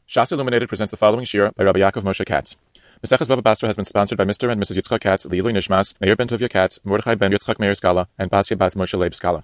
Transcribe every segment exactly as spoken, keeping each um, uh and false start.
Shas Illuminated presents the following shir by Rabbi Yaakov Moshe Katz. Maseches Bava Basra has been sponsored by Mister and Missus Yitzchak Katz, Leilui Nishmas, Meir ben Tovia Katz, Mordechai ben Yitzchak Meir Skala, and Basia Bas Moshe Leib Skala.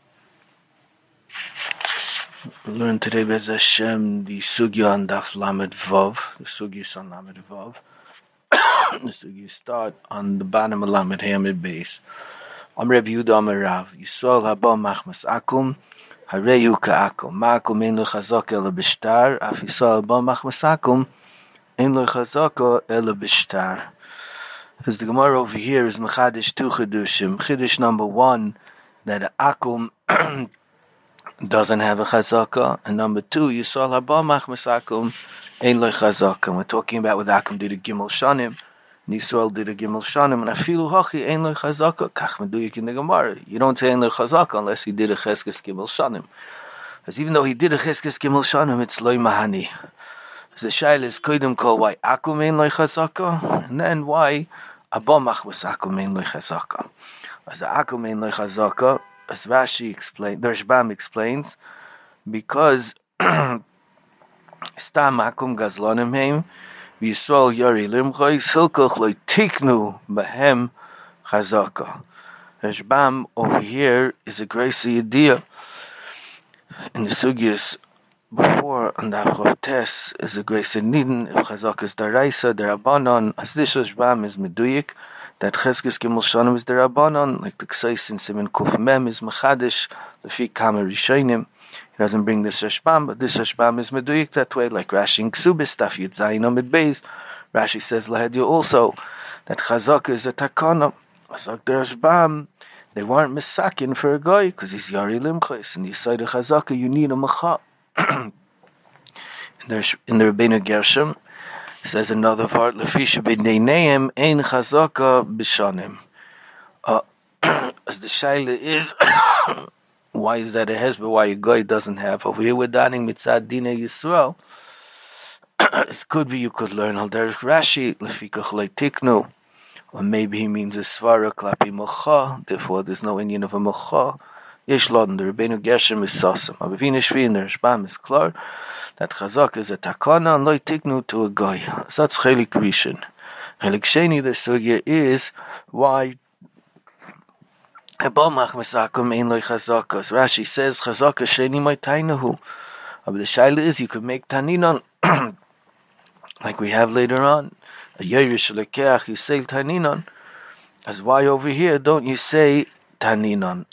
We learn today Bez Hashem the sugya on Daf Lamed Vav, the sugya on Lamed Vav. The sugya start on the bottom of Lamed Hamid base. Am Reb Yehuda Amar Rav, Yisrael haba machmas akum, hareyu ka'akum, ma'akum ein lo chazak ela b'shtar, af Yisrael haba machmas akum, ein lo chazak ela b'shtar. As the Gemara over here is mechadish two chedushim. Chedush number one, that the akum doesn't have a chazaka, and number two, Yisrael haba machmas akum, ein lo chazaka. We're talking about with akum did a gimel shanim. Yisrael did a gimel shanim, and afilu hachi ein lo chazaka. Kach meduyik in the Gemara. You don't say ein lo chazaka unless he did a cheskes gimel shanim. Because even though he did a cheskes gimel shanim, it's loy mahani. So the shaila is koydem kol why akum ein lo chazaka, and then why abba machmas akum ein lo chazaka. As the akum ein lo chazaka, as Rashi explained, the Rashbam explains, because stam akum gazlanim heim. Yisrael yari limchoy silkoch loy tiknu behem chazaka. Rashbam over here is a grace idea. In the sugyas before on the Avchav Tes is a grace nidin. If chazaka is daraisa, derabanan. As this Rashbam is meduyik, that cheskes gimel shanim is derabanan, like the ksais in Siman Kuf Mem is mechadish lefi kama rishonim. He doesn't bring this Rashbam, but this Rashbam is meduyik that way, like Rashi in Ksubis, Taf Yud Zayin Amid Beis. Rashi says lahedya also that chazaka is a takana. Chazak the Rashbam, they weren't misakin for a guy because he's yari limchos, and you say the chazaka you need a macha. in the in the Rebbeinu Gershom says another part lefisha b'neineim ein chazaka b'shanim. Uh, as the shaila is. Why is that a hezbollah? Why a guy doesn't have? Over here we're daning mitzad dinei Yisrael. It could be you could learn al derech Rashi lefikach lo tiknu, or maybe he means a svara klapi mocha. Therefore, there's no Indian of a mocha. Yesh lodin the Rebbeinu Gershom is sasam. Avivina shvi in the Rashbam is clear that chazak is a takana and lo tiknu to a guy. So that's chelik rishon. Chelik sheni the sugya is why. Rashi says chazaka sheni my tainahu. But the shaila is you could make taninon like we have later on. A yerush lekeach you say taninon. As why over here don't you say taninon?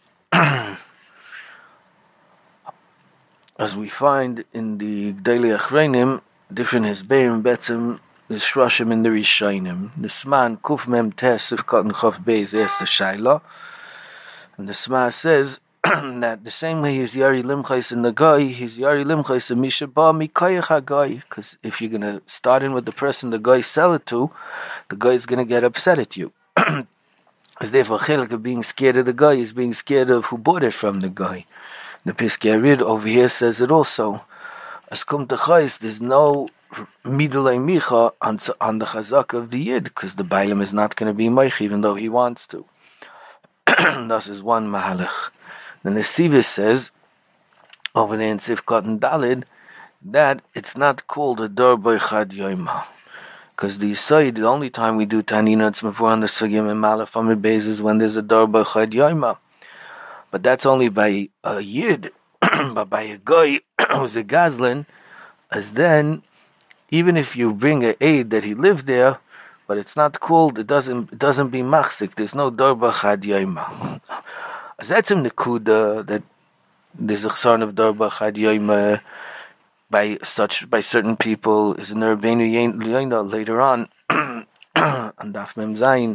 As we find in the Gdei Achreinim, different hisberim betzim the shroshim in the Rishonim. The Sman Kuf Mem Tes if Cotton Chof Beis is the shaila. And the Sma says that the same way he's Yari Limchais in the guy, he's Yari Limchais in Mishaba Mikayach guy. Because if you're going to start in with the person the guy sell it to, the guy is going to get upset at you. Because therefore, Chelik of being scared of the guy is being scared of who bought it from the guy. The Piskei Arid over here says it also. As Kum Techais, there's no Midulei Micha on, on the Chazak of the Yid, because the Bailam is not going to be Meich even though he wants to. Thus is one mahalach. The Nesivis says over there in Sifkat and Dalid that it's not called a Dor Boichad Yoima, because the Yisai, the only time we do Tanina it's before on the Sugim and Malaf Amid Beis is when there's a Dor Boichad Yoima, but that's only by a Yid. But by a guy who's a Gazlan, as then even if you bring an aid that he lived there, but it's not called, it doesn't it doesn't be machzik, there's no dorba chad yoima. As that's in the kuda that there's a chsarn of dorba chad yoima by such by certain people is in the Rebbeinu Yoina later on on Daf Mem Zayin.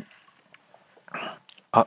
Uh,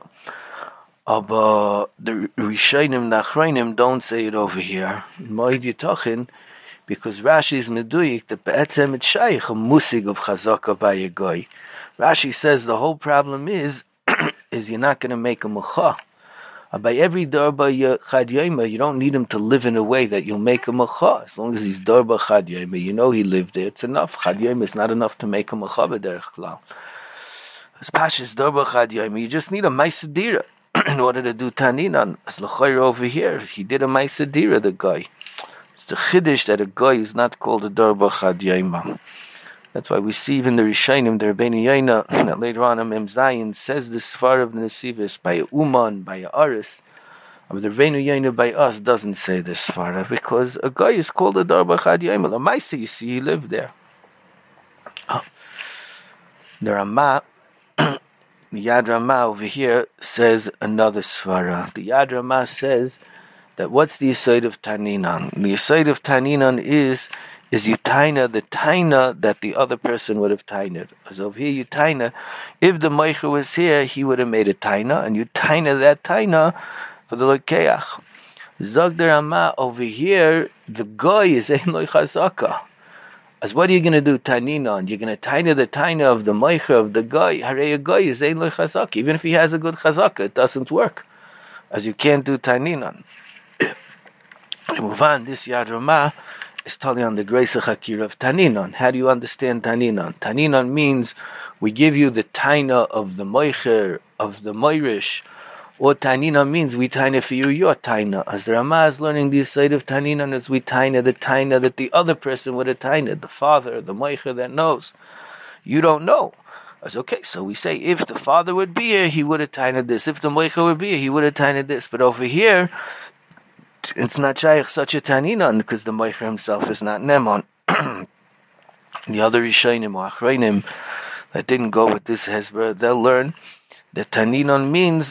but the Rishonim Nachronim don't say it over here. Moed Yitachin, because Rashi is meduyik that be'etzem it's shaykh a musig of chazaka by a guy. Rashi says the whole problem is is you're not going to make a macha. By every darba chad yoima, you don't need him to live in a way that you'll make a macha. As long as he's darba chad yoima, you know he lived there. It's enough. Chad yoima is not enough to make a macha b'derech klal. As pashas darba chad yoima, you just need a maisadira in order to do taninan. As l'chayr over here, he did a maisadira, the guy. It's the chiddush that a guy is not called a Darba Chad Yaima. That's why we see even the Rishonim, the Rabbeinu Yaina, that later on Mem Zayin says the Sfar of the Nesivis by a Uman, by a Aris. But the Rabbeinu Yaina by us doesn't say this Sfar because a guy is called a Darba Chad Yaima. The Maisa, you see, he lived there. Oh. The Ramah, the Yad Ramah over here says another Svara. The Yad Ramah says that what's the Yesod of Taninan? The Yesod of Taninan is is you taina the taina that the other person would have tained. As over here, you taina, if the Meicher was here, he would have made a taina, and you taina that taina for the Lokeach. Zog the Ramah over here, the guy is ein loy chazaka. As what are you going to do taninan? You're going to taina the taina of the Meicher of the guy. Harei a guy is ein loy chazaka. Even if he has a good chazaka, it doesn't work. As you can't do taninan. Move on, this Yad Ramah is telling on the grace of Hakir of Taninan. How do you understand Taninan? Taninan means we give you the taina of the Moicher, of the Moirish. Or Taninan means we taina for you your taina. As the Ramah is learning the side of Taninan, is we taina the taina that the other person would have taina, the father, the Moicher that knows. You don't know. As okay, so we say if the father would be here, he would have taina this. If the Moicher would be here, he would have taina this. But over here, it's not shaykh such a taninan because the Meicher himself is not nemon. The other Rishonim or Achreinim that didn't go with this hezbollah, they'll learn that taninan means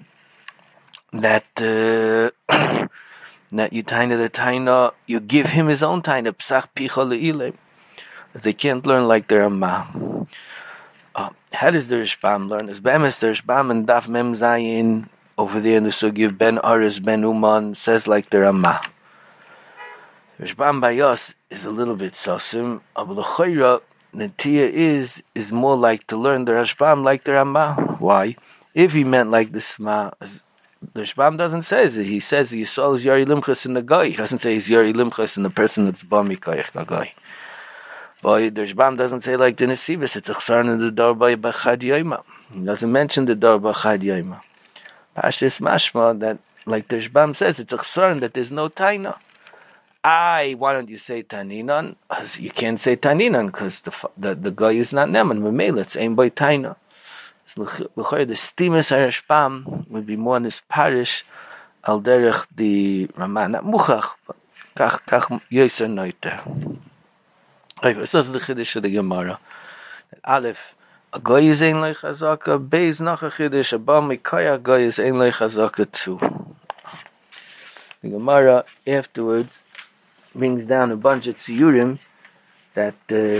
that uh, that you taina the taina, you give him his own taina. Psach picha le'ilem. They can't learn like their amma. Uh, how does the Rishbam learn? As be'emes the Rishbam and Daf Mem Zayin over there in the Sugi Ben Aris Ben Uman says like the Ramah. Rishbam by us is a little bit sosim. But the Chayra, the Tia is is more like to learn the Rishbam like the Ramah. Why? If he meant like the Sma, the Rishbam doesn't say it. He says Yisrael is Yari Limchas in the guy. He doesn't say he's Yari Limchas in the person that's Bami Kayach guy. But the Rishbam doesn't say like the Nesivus. It's a chsarn in the Darba Bachad Yaima. He doesn't mention the Darba Chad Yaima. Pashtis mashma that, like the Rishbam says, it's a chsarn that there's no taina. I, why don't you say taninan? You can't say taninan because the, the the guy is not neman. Memela, it's aim by taina. So the stimus Rishbam would be more in this parish al derech the Ramah, not muchach, but kach kach yoser noiter. Okay, so this is the chiddush of the Gemara. Aleph. A guy is ein loy chazaka, beis nach a chiddush, a ba mikaya guy is ein loy chazaka too. The Gemara afterwards brings down a bunch of tziyurim that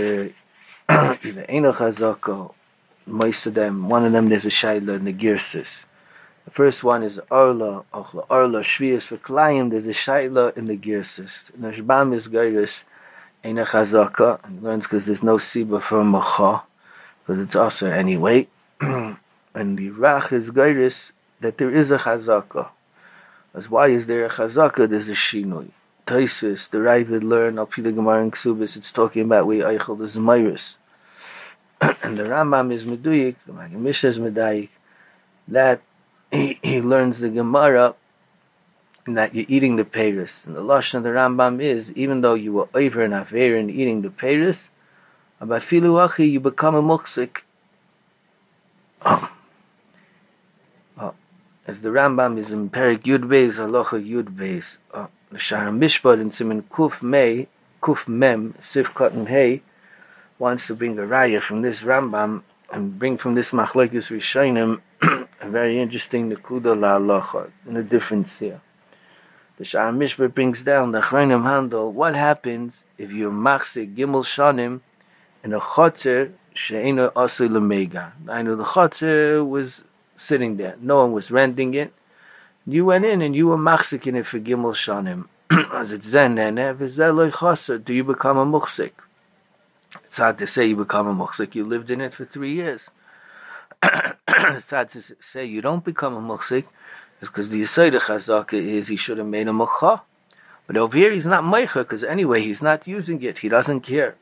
uh, either ein loy chazaka, most of them, one of them there's a shayla in the Girsis. The first one is Arla, Ochla Arla, Shvius v'Klayim, there's a shayla in the Girsis. The Rishbam is Geiris, ein loy chazaka, and learns because there's no siba for macha, because it's also anyway. And the Rach is Geiris that there is a chazaka. As why is there a chazaka? There's a shinui. Taisus, the Ravid learn, Al Pi the Gemara and Ksubis, it's talking about we Eichel the Zemiris. And the Rambam is Meduyik, the Maggid Mishnah is Medayik, that he, he learns the Gemara that you're eating the Peiris. And the Lashon of the Rambam is, even though you were over and aver in eating the Peiris, but filu achi, you become a muksik. Oh. Oh. As the Rambam is in Perik Yud Beis, Halacha Yud Beis, oh. The Shar Mishpat in Siman Kuf Mei, Kuf Mem, Sif Cotton Hay, wants to bring a raya from this Rambam and bring from this Machlekes Rishonim a very interesting Nekuda La Halacha, in a difference here. The Shar Mishpat brings down the Achreinim handle, what happens if you're machzik Gimel Shanim in a chotzer she'ena asur l'meiga. I know the chotzer was sitting there. No one was renting it. You went in and you were machzik in it for Gimel Shanim. As it's zen nene, v'zeh loy chaser. Do you become a muchzik? It's hard to say you become a muchzik. You lived in it for three years. It's hard to say you don't become a muchzik. It's because the Yesod Chazaka is he should have made a mucha. But over here he's not meicher because anyway he's not using it. He doesn't care.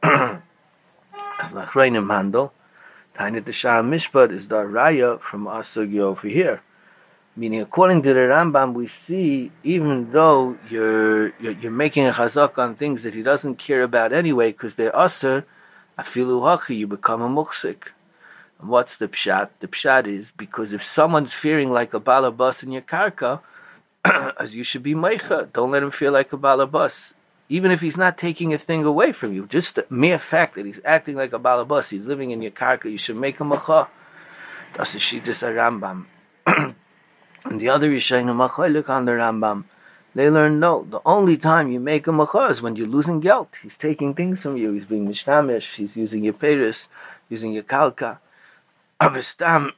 As the Achreinim handle, Tainit the Shar Mishpat is the raya from Asugya over here. Meaning, according to the Rambam, we see even though you're you're, you're making a chazak on things that he doesn't care about anyway, because they're aser, afilu hachi, you become a muksik. And what's the pshat? The pshat is because if someone's fearing like a balabas in your karka, as you should be meicha. Don't let him feel like a balabas. Even if he's not taking a thing away from you, just the mere fact that he's acting like a balabas, he's living in your karka, you should make him a cha. That's a shittas a Rambam. And the other Yishayim Macholik on the Rambam, they learn no. The only time you make a macha is when you're losing guilt. He's taking things from you. He's being mishtamish. He's using your peiris, using your kalka. Avestam.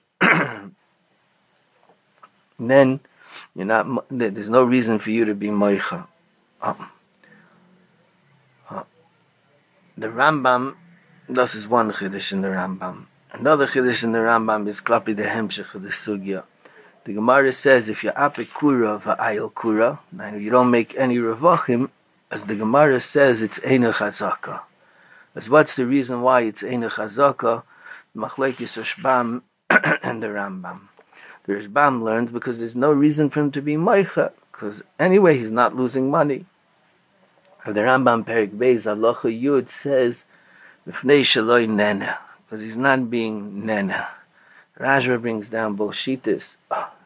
Then you're not. There's no reason for you to be moicha. Um, uh, the Rambam. This is one chiddush in the Rambam. Another chiddush in the Rambam is klapi the hemshech of the sugya. The Gemara says if you're apikura va'ayil kura, and you don't make any revachim, as the Gemara says, it's eina chazaka. As what's the reason why it's eina chazaka? Machlekes Rashbam and the Rambam. The Rashbam learns because there's no reason for him to be moicha, because anyway he's not losing money. The Rambam Perik Beis Halacha Yud says B'fnei shaloi nena, because he's not being nena. Rajva brings down both shittas.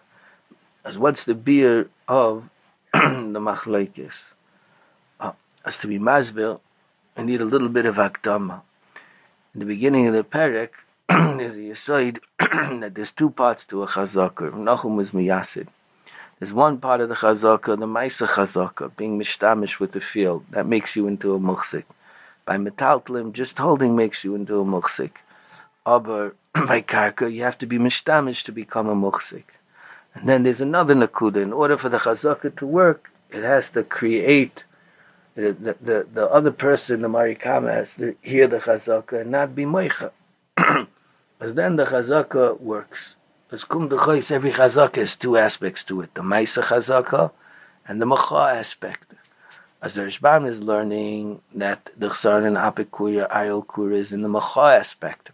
As what's the beer of the machlokes? Uh, as to be masbel, I need a little bit of akdama. In the beginning of the perek, there's a yisoid that there's two parts to a chazaka. Nachum is miyasid. There's one part of the chazaka, the maisa chazaka, being mishtamish with the field. That makes you into a muksik. By metaltlim, just holding makes you into a muksik. Aber by karka, you have to be mishtamish to become a muksik. And then there's another nakuda. In order for the chazaka to work, it has to create the the, the, the other person, the marikama, has to hear the chazaka and not be moicha. Because then the chazaka works. As kum d'chois, every chazaka has two aspects to it: the maisa chazaka and the macha aspect. As the Rishbam is learning that the chsaron and apikura, ayil kura is in the macha aspect.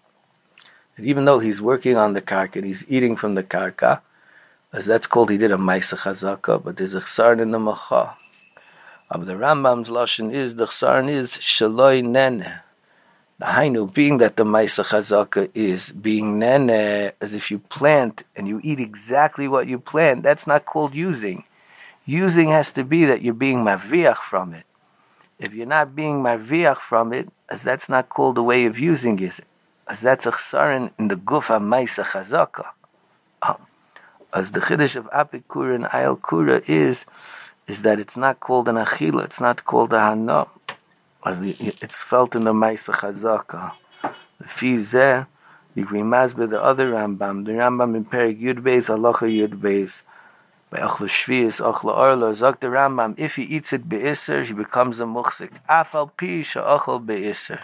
And even though he's working on the karka, he's eating from the karka, as that's called, he did a maisa chazaka, but there's a chsaron in the macha. But the Rambam's lashon is, the chsaron is shaloi nene. The hainu, being that the maisa chazaka is being nene, as if you plant and you eat exactly what you plant, that's not called using. Using has to be that you're being marviach from it. If you're not being marviach from it, as that's not called a way of using it, as that's a chsaron in the gufa maisa chazaka. Um, as the chiddush of apikura and ayil kura is, is that it's not called an achila, it's not called a hana. As the, it's felt in the maisa chazaka. The fizeh, you remazbe the other Rambam, the Rambam in Perik Yud Beis, Halacha Yud Beis. By Achla Shvius, Achla Orla, Zok the Rambam, if he eats it be'isr, he becomes a muksik. Afal pi sha'achal be'isr.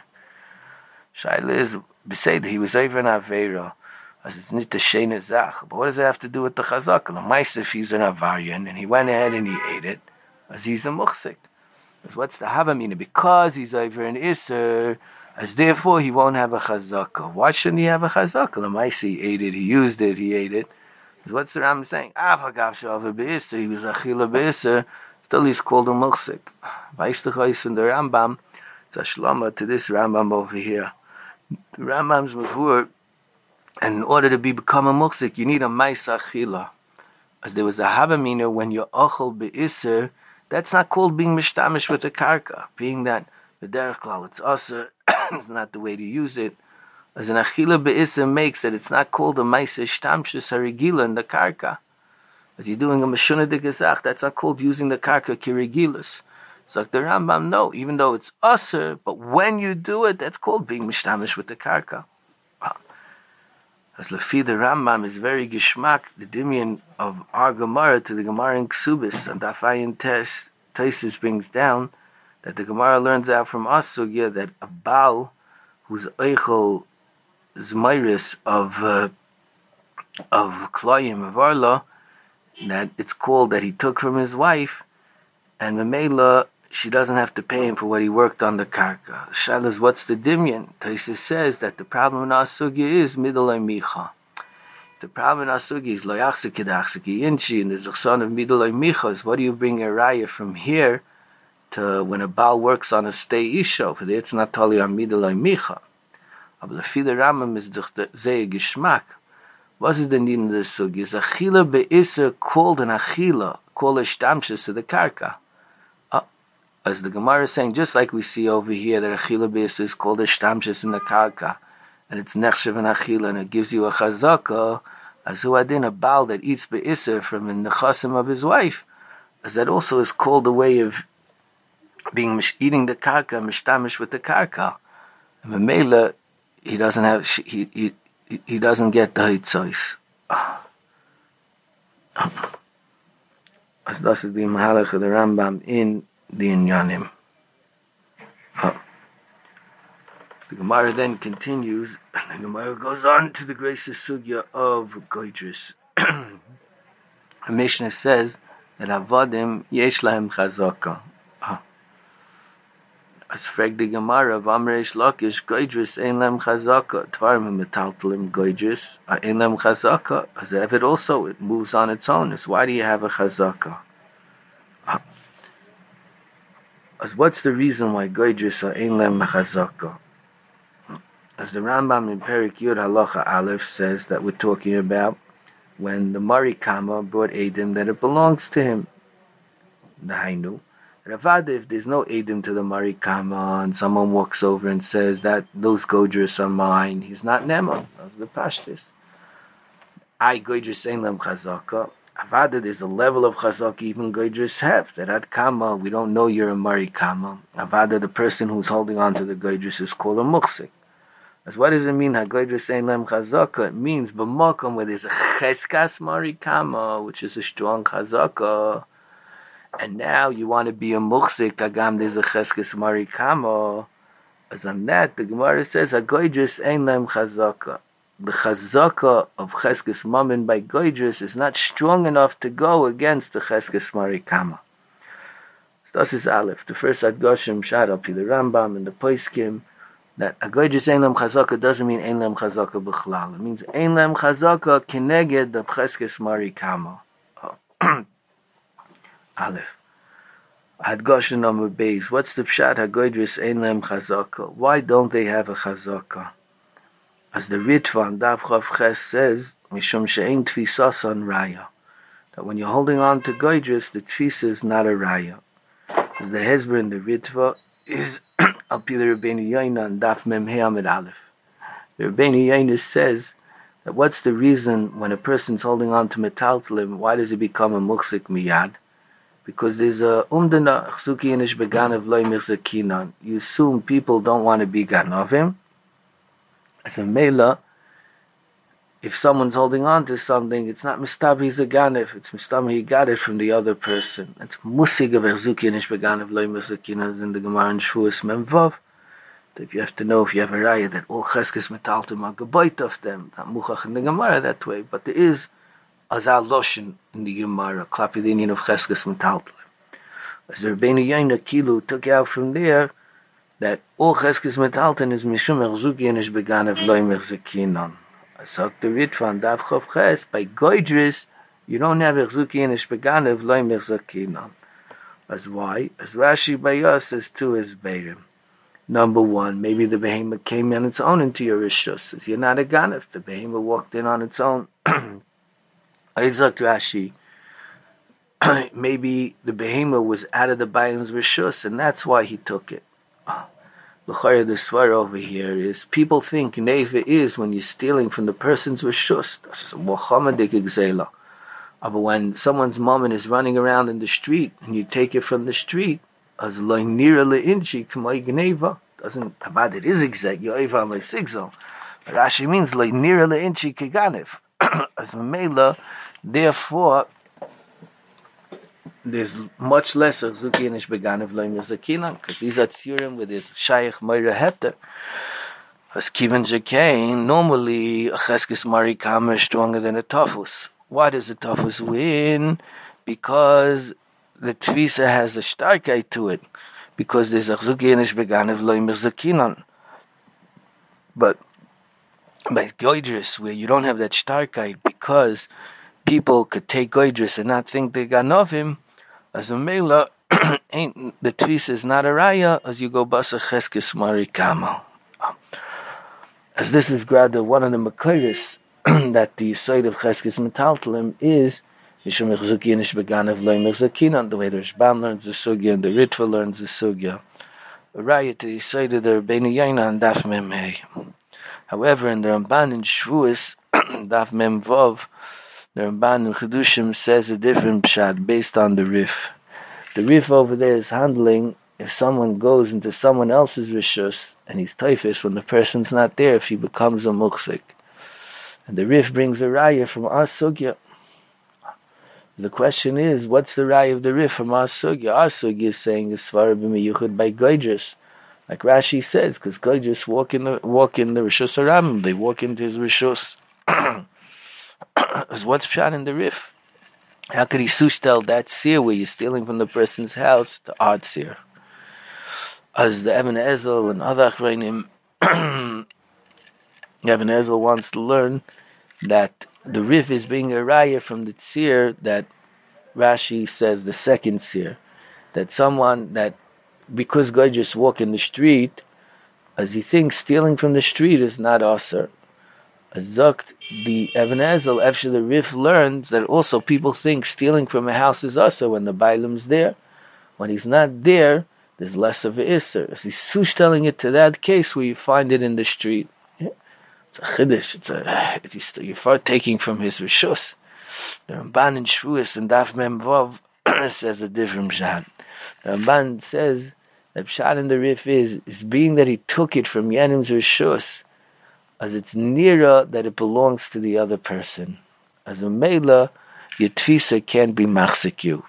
Shaila is, besed, he was over in Aveira, as it's not the shena zach. But what does it have to do with the chazaka? The mice, if he's an avarian, and he went ahead and he ate it, as he's a muksik. As what's the havamina? Because he's over in Isser, as therefore he won't have a chazaka. Why shouldn't he have a chazaka? The mice, he ate it, he used it, he ate it. What's the Ram saying? Afagav shava be'isser, he was achila be'isser, still he's called a muksik. Vaistachais in the Rambam, it's a shlama to this Rambam over here. The Rambam's mavur, and in order to be become a muksik, you need a maisa achila. As there was a havamina when you're achal be'isser, that's not called being mishtamish with the karka, being that the derech klal, it's aser, it's not the way to use it. As an achila be'isser makes that it's not called a maisa shtamshus harigila in the karka. But you're doing a meshuna de gezach, that's not called using the karka kirigilus. So like the Rambam, no, even though it's aser, but when you do it, that's called being mishtamish with the karka. As lefi the Rambam is very gishmak, the dimion of our Gemara to the Gemara in Ksubis, and Dafayin Tes, Tesis brings down that the Gemara learns out from us sugya that a Baal who's eichel zmairis of uh, of Klayim of Arla, that it's called that he took from his wife, and Memela, she doesn't have to pay him for what he worked on the karka. Shalas, what's the dimyan? Taisus says that the problem in our sugya is midolay micha. The problem in Asugi is lo yachzik kedachzik inchi, and there's a son of midoloi michos. What do you bring a raya from here to when a Baal works on a stay isho? For there it's not totally on midoloi micha. Aber lefi the Rambam is durch the zeh geschmack. What is the need in this sugi? Is achila be'isa called an achila, called a shtamshis to the karka. Uh, as the Gemara is saying, just like we see over here that achila be'isa is called a shtamshis in the karka, and it's nechshev and achila, and it gives you a chazaka, as who had in a Baal that eats be'isa from the nechasim of his wife, as that also is called a way of being eating the karka, mishtamish with the karka. And Mamela, he doesn't have, he, he, he doesn't get the hitzos. As das is the mahalach of the Rambam in the Inyanim. The Gemara then continues, and the Gemara goes on to the gracious sugya of Goydris. The Mishnah says that Avodim yesh lahem chazaka. As frag the Gemara of Amreish Lakish, Goydris ein lahem chazaka. Tvarim metaltalim Goydris ein lahem chazaka. As if it also it moves on its own. Is why do you have a chazaka? As what's the reason why Goydris are ein lahem chazaka? As the Rambam in Perik Yud Halacha Aleph says that we're talking about when the Marikama brought Edom that it belongs to him. The Hainu. Ravada, if there's no Edom to the Marikama and someone walks over and says that those Goydris are mine, he's not Nema. That's the Pashtus. I Goydris ain't them Chazaka. Avada, there's a level of Chazaka even Goydris have. That at Kama, we don't know you're a Marikama. Avada, the person who's holding on to the Goydris is called a Muksik. As what does it mean? HaGoydris ein lem chazaka. It means b'makom where there's a cheskas marikama, which is a strong chazaka, and now you want to be a muchzik. Agam there's a cheskas marikama. As on that, the Gemara says HaGoydris ein lem chazaka. The chazaka of cheskas mammon by Goydris is not strong enough to go against the cheskas marikama. So this is Aleph. The first Adgoshim shad up to the Rambam and the Poiskim. That a Goydris ein lem chazaka doesn't mean ein lem chazaka b'chlal. It means ein lem chazaka keneged the cheskes marikama. Aleph. Hadgosh number base. What's the pshat HaGoydris ein lem chazaka? Why don't they have a chazaka? As the Ritva Dav Chav Ches says, mishum she'ein tfisas on raya. That when you're holding on to Goydris, the tfisa is not a raya. As the Hezber in the Ritva is Al Pi the Rabbeinu Yoina and Daf Mem He Amid Aleph. The Rabbeinu Yoina says that what's the reason when a person's holding on to metaltalim, why does he become a muksik miyad? Because there's a umdana chsuki inish beganav loy mirzakinan. You assume people don't want to be ganovim. As a mela, if someone's holding on to something, it's not mistab he's a ganev, it's mistab he got it from the other person. It's musig of Erzuki and Ishbeganav loy Mesakina in the Gemara and Shvuas Memvav. If you have to know if you have a raya that all cheskes metaltim are geboit of them, not muchach in the Gemara that way, but there is azal loshin in the Gemara, klapi the Indian of cheskes metaltim. As the Rebbeinu Yoina Kilu took out from there that all cheskes metaltim is mishum Erzuki and Ishbeganav loy Mesakinan. So the Ritvan Dav Chav Ches by Goydris, you don't have Erzuki and Ishbeganav loy Mesakinan. As why? As Rashi by us says to his Beirim. Number one, maybe the behemoth came on its own into your rishus. Says you're not a ganef. The behemoth walked in on its own. Isaac Rashi. Maybe the behemoth was out of the bayim's rishus, and that's why he took it. The chayr the svar over here is people think neiva is when you're stealing from the person's rishus. That's a mohammedik exela. But when someone's mom is running around in the street and you take it from the street, as loy nira leinchi k'may gneva, doesn't about it is exact. You even like sigzo. But Rashi means loy nira leinchi k'ganif. As mela, therefore, there's much less Erzuki and Ishbeganav loy Mesakinan, because these are tzurim with his shayich moira heter. As kivan jekain, normally a cheskes marikama is stronger than a tafus. Why does the tafus win? Because the tvisa has a starkheit to it, because there's a Erzuki and Ishbeganav loy Mesakinan. But by Goydris, where you don't have that starkite, because people could take Goydris and not think they got of him, as a mela, ain't the twist is not a raya, as you go basa cheskes marikama. As this is grada one of the makiris that the side of cheskes metaltalim is Mishum Mechzuki Nish Beganav Loy Mechzakinan, the way the Rishbam learns the sugya and the Ritva learns the sugya. A raya to the side of the Rebbeinu Yaina and Daf Mem Hey. However, in the Ramban in Shavuos, Daf Mem Vov, the Ramban in Chedushim says a different pshat based on the Rif. The Rif over there is handling if someone goes into someone else's Rishus and he's typhus when the person's not there, if he becomes a muksik. And the Rif brings a raya from our sugya. The question is, what's the raya of the Rif from our sugya? Our sugya is saying is Svarah b'miyuchad by Goydris. Like Rashi says, because Goydris walk in the walk in the Rishus Aramim, they walk into his Rishus. As what's pshat in the Rif? How could he sushtel that seer where you're stealing from the person's house to odd seer? As the Eben Ezel and other Achrayim, Eben Ezel wants to learn that the Rif is being a raya from the tzir that Rashi says the second tzir, that someone that because God just walk in the street, as he thinks stealing from the street is not aser. As Zokt, the Eben Ezel, after the Rif learns that also people think stealing from a house is aser when the Bailam's there. When he's not there, there's less of a iser. As he's telling it to that case where you find it in the street. It's a chiddush. It's a it's, you're far taking from his rishus. The Ramban in Shavuos and Daf Mem Vav says a different pshat. The Ramban says that pshat in the Rif is is being that he took it from Yanim's rishus, as it's nearer that it belongs to the other person. As a mela, your tfisa can't be machzik you.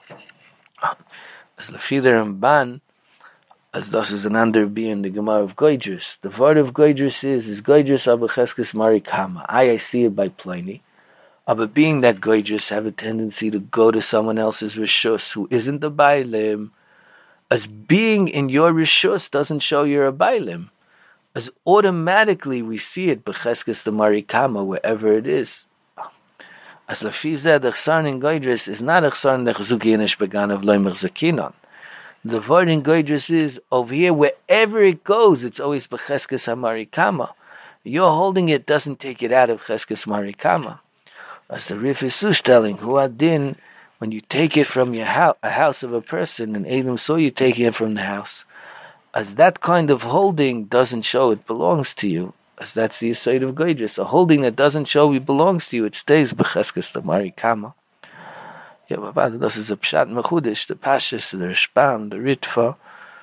As Lafi the Ramban, as this is an under being the Gemara of Goydris. The word of Goydris is, is Goydris abacheskes marikama. I, I see it by Pliny. But being that Goydris have a tendency to go to someone else's Rishus who isn't the Bailim, as being in your Rishus doesn't show you're a Bailim. As automatically we see it b'cheskes the marikama wherever it is. As Lafi zeh, the chsarn in Goydris is not a chsarn the chzuki inish beganav loy mechzakinon. The word in Goydris is, over here, wherever it goes, it's always b'cheskes hamarikama. You're holding it doesn't take it out of cheskes marikama. As the Rif is sush telling, hu adin, when you take it from your house, a house of a person, and Adam saw you taking it from the house, as that kind of holding doesn't show it belongs to you, as that's the aside of Goydris. A holding that doesn't show it belongs to you, it stays b'cheskes hamarikama. Yeah, but this is a pshat mechudish, the pashas, the Rishbam, the Ritva,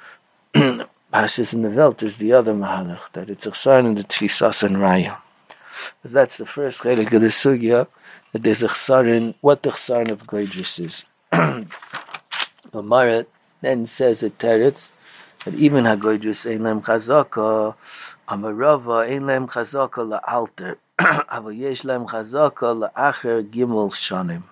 pashas in the Welt is the other mahalach, that it's a chsarn in the tfisas and raya. Because that's the first chelik of the sugya, that there's a chsarn, what the chsarn of Goydris is. Amaret then says at Teretz, that even ha-Goydris ein lem chazaka, amarava ein lem chazaka la'alter, aval yesh lem chazaka la'acher gimel shanim.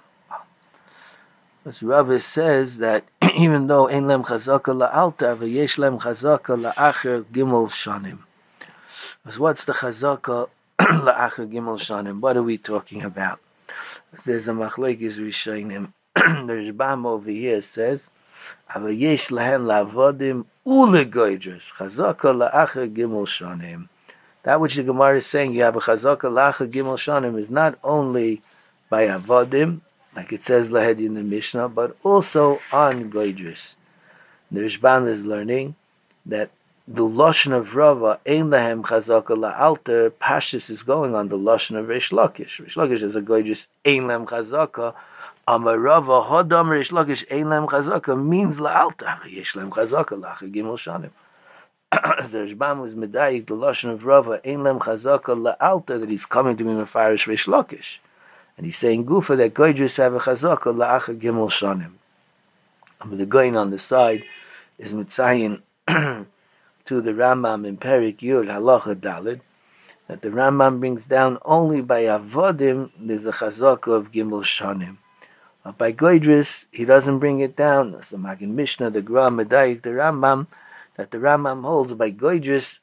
As Rava says that even though ein lem chazaka la'alta, v'yesh lem chazaka la'acher gimel shanim. As what's the chazaka la'acher gimel shanim? What are we talking about? As there's a machlokes rishonim. The Rishbam over here says, v'yesh lahem la'avodim u'legoydres chazaka la'acher gimel shanim. That which the Gemara is saying, you have a chazaka la'acher gimel shanim, is not only by avodim, like it says Lahedi in the Mishnah, but also on Goydris. The Rishbam is learning that the Lashon of Rava, Ein Lahem Chazaka La'alter, Pashtus is going on the Lashon of Reish Lakish. Reish Lakish is a Goydris, Ein Lahem Chazaka. Amar Rava, Hodam Reish Lakish, Ein Lahem Chazaka, means La'alter. Yesh Lahem Chazaka, La'acher Gimel Shanim. As the Rishbam was medayik, the Lashon of Rava, Ein Lahem Chazaka La'alter, that he's coming to be Mefarish Reish Lakish. And he's saying, Gufa, that Goydris have a chazaka la'acher gimel shanim. But the going on the side is mitzayin to the Rambam in Perik Yud Halacha Daled, that the Rambam brings down only by avodim there's a chazaka of gimel shanim. But by Goydris, he doesn't bring it down. So Magen Mishnah, the Gra Medayik, the Rambam, that the Rambam holds by Goydris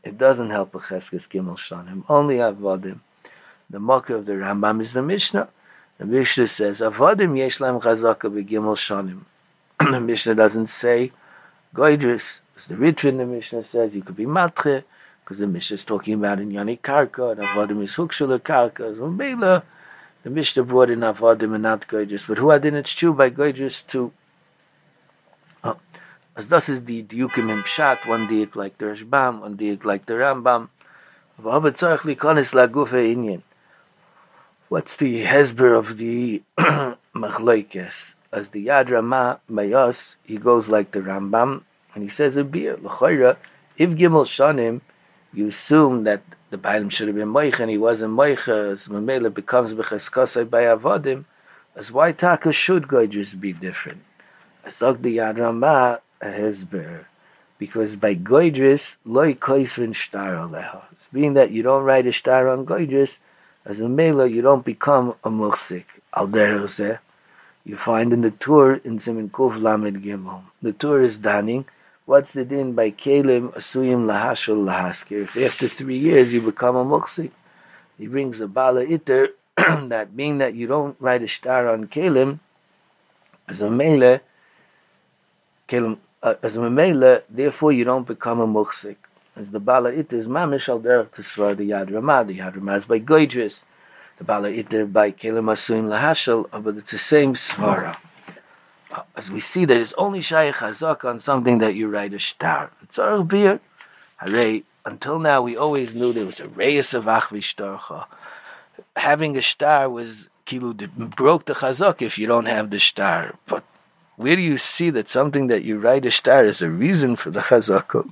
it doesn't help a Cheskes Gimel Shanim, only Avodim. The Makkah of the Rambam is the Mishnah. The Mishnah says, Avodim yesh lahem chazaka b'gimel shanim. The Mishnah doesn't say Goydris. As the Ritva in the Mishnah says, you could be Matche, because the Mishnah is talking about in Yani Karka, and Avodim is Hukshula Karka. So Mela, the Mishnah brought in Avodim and not Goydris. But who hadn't it's true by Goydris too? Oh. As this is the Diukim in Pshat, one diuk like the Rashbam, one diuk like the Rambam. V'havet tzarech likonis lagufe inyan. What's the hesber of the Machlokes? As the Yad Ramah Mayos, he goes like the Rambam, and he says a beer. L'choira, if Gimel Shanim, you assume that the Bailam should have been Moich, and he wasn't Moich, as Mamela becomes B'cheskosai by Avodim, as why Taka should Goydris be different? As the Yad Ramah a hesber, because by Goydris, Loi Koisvin Shtar Aleha. Being that you don't write a Shtar on Goydris, as a Mela, you don't become a Muchsik. Al derech you find in the Tur in Siman Kuf Lamed Gimel. The Tur is danning. What's the din by Kalim Asuyim Lahashul Lahaskir? If after three years you become a Muchsik, he brings a Bala Iter that being that you don't write a Shtar on Kalim, as a Mela, Kalim, uh, as a Mela, therefore you don't become a Muchsik. As the Bala Iter is Mamish al derech to Svar the Yad Ramah. The Yad Ramah is by Goydris. The Bala Iter by Kelim Asuim Lahashal, but it's the same Svara. As we see that it's only Shayach Hazak on something that you write a Shtar. It's our beer. Hooray. Until now we always knew there was a Reyes of Achvi Shtarcha. Having a Shtar was Kilu broke the Chazak if you don't have the Shtar. But where do you see that something that you write a Shtar is a reason for the Chazak?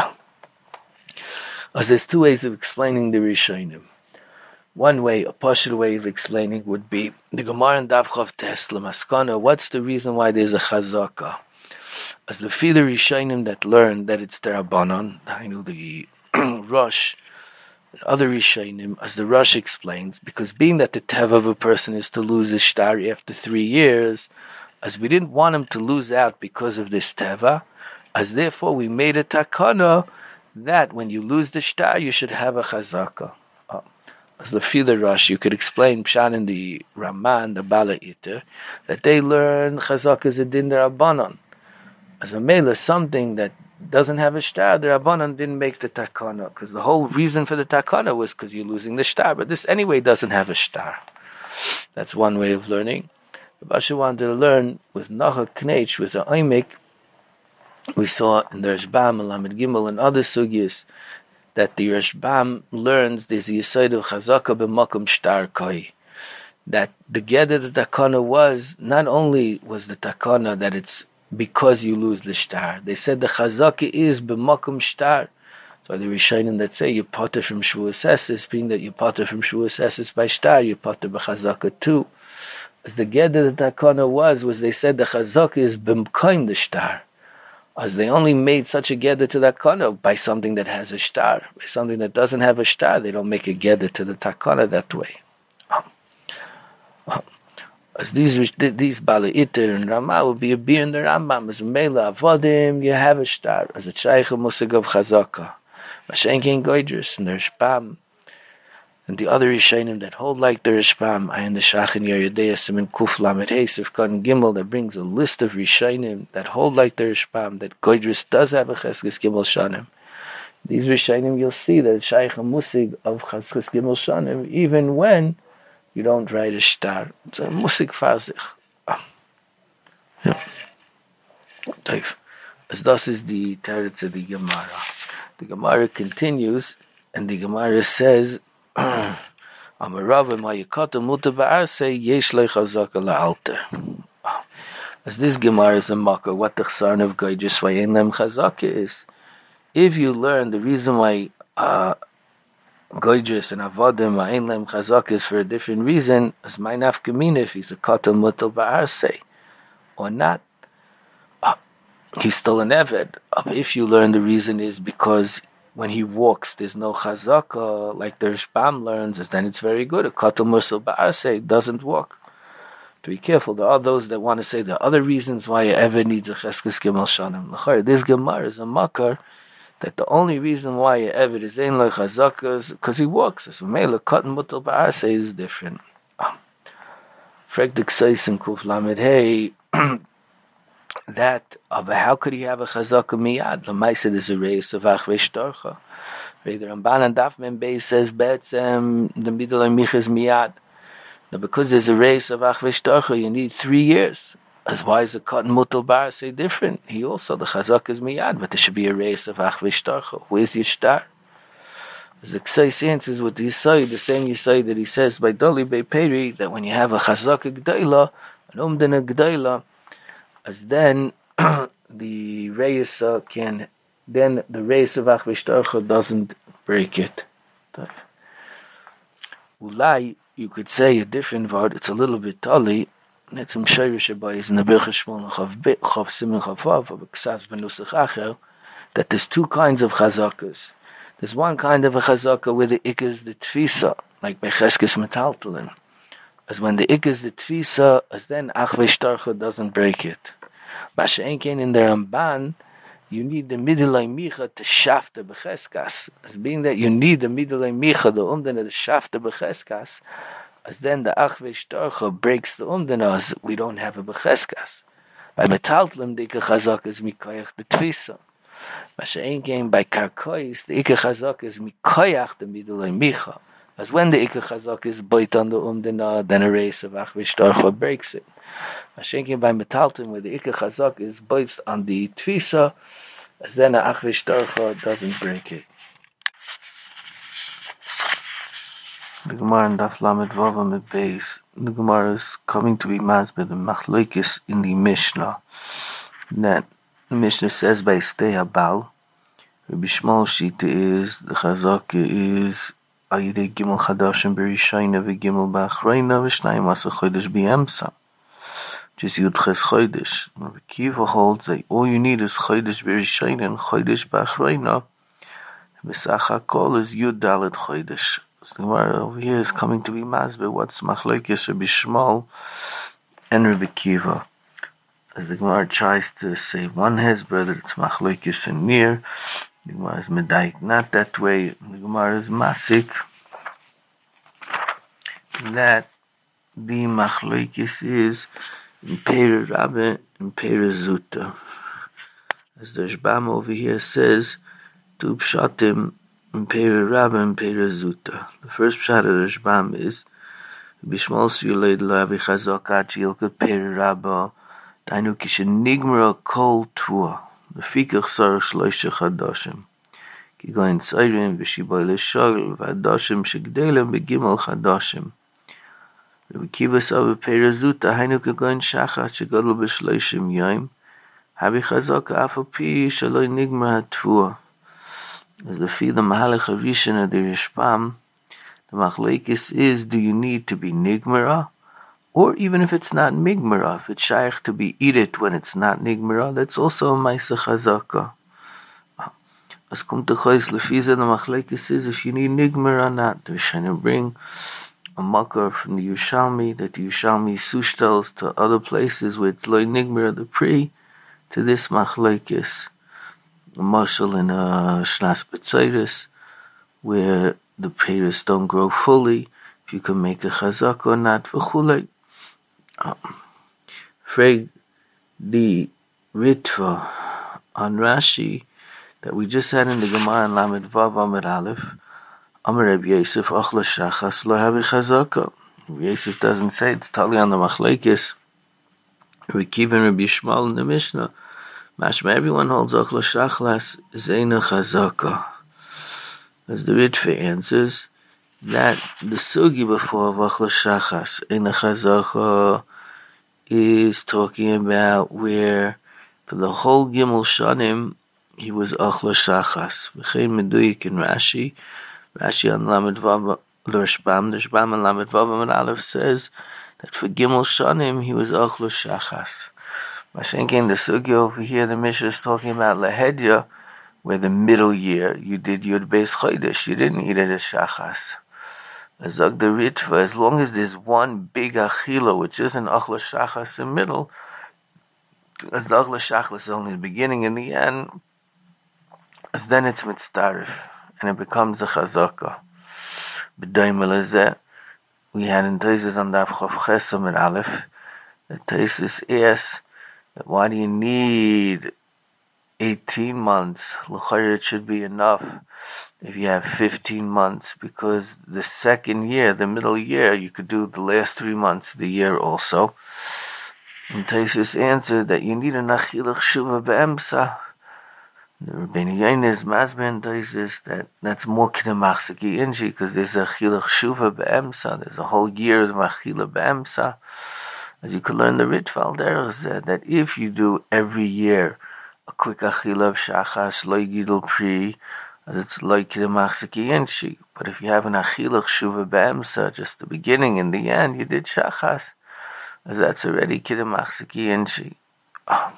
As there's two ways of explaining the Rishonim. One way, a partial way of explaining would be the Gemara in Daf Chav Tes L'Maskana. What's the reason why there's a Chazaka? As the Fila Rishonim that learn that it's Terabanan, I know the Rosh, and other Rishonim, as the Rosh explains, because being that the Teva of a person is to lose his Shtar after three years, as we didn't want him to lose out because of this Teva, as therefore we made a Takana that when you lose the Shtar, you should have a Chazaka. Uh, as the Fila Rosh, you could explain Pshat in the Raman, the Bala Iter, that they learn Chazaka is a din derabanan. As a Mela, something that doesn't have a Shtar, the Rabbanan didn't make the Takana, because the whole reason for the Takana was because you're losing the Shtar, but this anyway doesn't have a Shtar. That's one way of learning. The Basha wanted to learn with Nacha Knech, with the Oimik. We saw in the Rashbam, Lamed Gimel, and other sugyas that the Rashbam learns there's the Yesod of Chazaka b'makom Shtar Koi. That the Geder the Takana was, not only was the Takana that it's because you lose the Shtar. They said the Chazaka is b'makom Shtar. So the Rishonim that say you potter from Shavuos Esses, being that you potter from Shavuos Esses by Shtar, you potter b'Chazaka too. As the Geder the Takana was, was they said the Chazaka is b'mkoim the Shtar. As they only made such a geder to the takana by something that has a shtar. By something that doesn't have a shtar, they don't make a geder to the takana that way. Um, um, as these these Bala Iter and Ramah will be a beer in the Rambam. As Mela Avodim, you have a shtar. As a Shaykh Musig of Chazaka. Mashenkin Goydris and the Rishbam. And the other Rishonim that hold like the Rishbam, I in the Shachin Yeridei Siman Kuf Lamed Hey Sifkan Gimel, that brings a list of Rishonim that hold like the Rishbam, that Goydris does have a Cheskes Gimel Shanim. These Rishonim, you'll see that Shaykh Musig of Cheskes Gimel Shanim, even when you don't write a Shtar. It's a Musig Fazich. Yeah. As this is the Teretz of the Gemara. The Gemara continues, and the Gemara says, as this Gemara is a makkah, what the chsarn of Goydris Vayen Lem Chazaka is. If you learn the reason why uh, Goydris and Avodim Vayen Lem Chazaka is for a different reason, as my nafkamina if he's a katan mutal ba'arsei or not, uh, he's still an eved. Uh, if you learn the reason is because when he walks, there's no chazaka, like the Rishbam learns, then it's very good. A katal mursal ba'aseh doesn't walk. To be careful, there are those that want to say there are other reasons why ever needs a cheskes gimel shanim. This Gemara is a makar that the only reason why a Eved is ein lo chazaka is because he walks. So Mela cotton mutal ba'arse is different. Frek the Ksais and Kuf Lamed Hey, that, uh, but how could he have a chazaka miyad? L'maisa there's a reis of achvesh torcha. The Ramban and Daf Mem Beis says betzem the middle of mich is miyad. Now because there's a reis of achvesh torcha, you need three years. As why is the cotton mutal bar say different? He also the chazaka is miyad, but there should be a reis of achvesh torcha. Where's your star? As the Ksais answers with the Yisai, the same Yisai that he says by Doli Bei Peri, that when you have a chazaka g'dayla, an umdana g'dayla, as then the reis uh, can, then the reis of achvesh torcha doesn't break it. Ulai, you could say a different word, it's a little bit tali, it's some shayrish is in the Birchas Shmuel Chav Simen Chavav of Ksas Benusach Acher, that there's two kinds of chazakas. There's one kind of a chazaka where the ik is the tfisa, like by Cheskes Metaltalin. As when the ik is the tfisa, as then achvesh torcha doesn't break it. Masha'enken in the Ramban, you need the midilay micha to shafta becheskas. As being that you need the midilay micha, the umdana to shafta becheskas, as then the achvesh torcha breaks the umdana, as we don't have a becheskas. By Metaltalin, the ik chazaka is mikoyach the tfisa. Masha'enken by karkois, the ik chazaka is mikoyach the midilay micha. As when the ik chazaka is boit on the umdana, then a race of achvesh torcha breaks it. Mashenkin by Metalton, where the Ikka Chazak is based on the Tvisa, as then the Achvesh Torcha doesn't break it. The Gemara in Daf Lamed Vav Amud Beis, the Gemara is coming to be masbeh the Machlokes in the Mishnah. That the Mishnah says by Stei Habal, Rabbi Shmuel Shita is, the Chazak is Ayidei Gimel Chadashim Berishayna v'Gimel Ba'achreina v'Shnayim Asa Chodesh B'Yamsa. Just Yudches Chodesh. Rabbi Kiva holds that all you need is Chodesh Berishayna and Chodesh Ba'achreina. B'Sach HaKol is Yud Dalet Chodesh. So the Gemara over here is coming to be masbeh what's Machlokes Rabbi Shmuel and Rabbi Kiva. As the Gemara tries to say one has brother, it's Machlokes and Nir. The Gemara is Medayik not that way. The Gemara is Masik. That the Machlokes is in Peri Rabbe and Peri Zuta. As the Rashbam over here says, two pshatim in Peri Rabbe and Peri Zuta. The first pshat of the Rashbam is Bishmal Suyuleid Lavi Chazakat Yilka Peri Rabbe Dainu Kishin Nigmara Kol Tua. The Fikach Sarach Shloisha Chadashim. Kigoin Tzayrim Vishiboy Leshagl Vadashim Shigdelem Begimal Chadashim. Rabbi Kiva saw Peri Zuta Hainu Kigoin Shachat Shigadol B'Shloishim Yom Habi Chazaka Afapi Shaloi Nigmar HaTvua. As the feed the Mahalach Harishon of the Rishbam, the Machlokes is, do you need to be Nigmara? Or even if it's not Migmara, if it's Shaykh to be eat it when it's not Nigmara, that's also a Maisa Chazaka. As Kum Techois Lefiza, the Machlokes is, if you need Nigmara or not, they're trying to bring a makar from the Yerushalmi, that the Yerushalmi sushtels to other places where it's Loi Nigmara the Pri, to this Machlokes. A marshal in a Shnas B'Tzeiris, where the peiros don't grow fully, if you can make a chazak or not, v'chulei. Um, Freg the Ritva on Rashi that we just had in the Gemara in Lamed Vav Amud Aleph, Amar Reb Yosef Achla Shachas Lo Havi Chazaka. Reb Yosef doesn't say, it's totally on the Machlokes. Rabbi Kiva and Rabbi Shmuel in the Mishnah. Mashma, everyone holds Achla Shachlas Zeina Chazaka. As the Ritva answers, that the sugi before of Achla Shachas Zeina Chazaka is talking about where for the whole Gimel Shanim he was Achla Shachas. V'chein Meduyik in Rashi, Rashi on Lamed Vav L'Rashbam, the Rashbam on Lamed Vav Amud Aleph says that for Gimel Shanim he was Achla Shachas. Mashenkin, the sugi over here, the Mishnah is talking about Lahedya, where the middle year you did Yud Beis Chodesh, you didn't eat it as Shachas. As the Ritva, as long as there's one big Achila, which isn't Achla Shachas in the middle, as the Achla Shachas is only the beginning and the end, as then it's mitzdarif, and it becomes a chazaka. B'daim elazeh, we had in Taisus on Daf Chof Ches Amid Aleph, that Taisus asks, why do you need eighteen months? L'chayr, it should be enough if you have fifteen months, because the second year, the middle year, you could do the last three months of the year also. And Taisus answered that you need a achilach shuva be'emsa. The Rabbeinu Yoina is masbin Taisus that that's more k'nemachsaki inji, because there's a achilach shuva be'emsa. There's a whole year of achila be'emsa. As you could learn the Ritval there said that if you do every year a quick achila of shachas loy gidul pri, it's like the machzaki inshi. But if you have an achilach shuva be'emsa, just the beginning and the end, you did shachas, as that's already kidem machzaki inshi. Oh.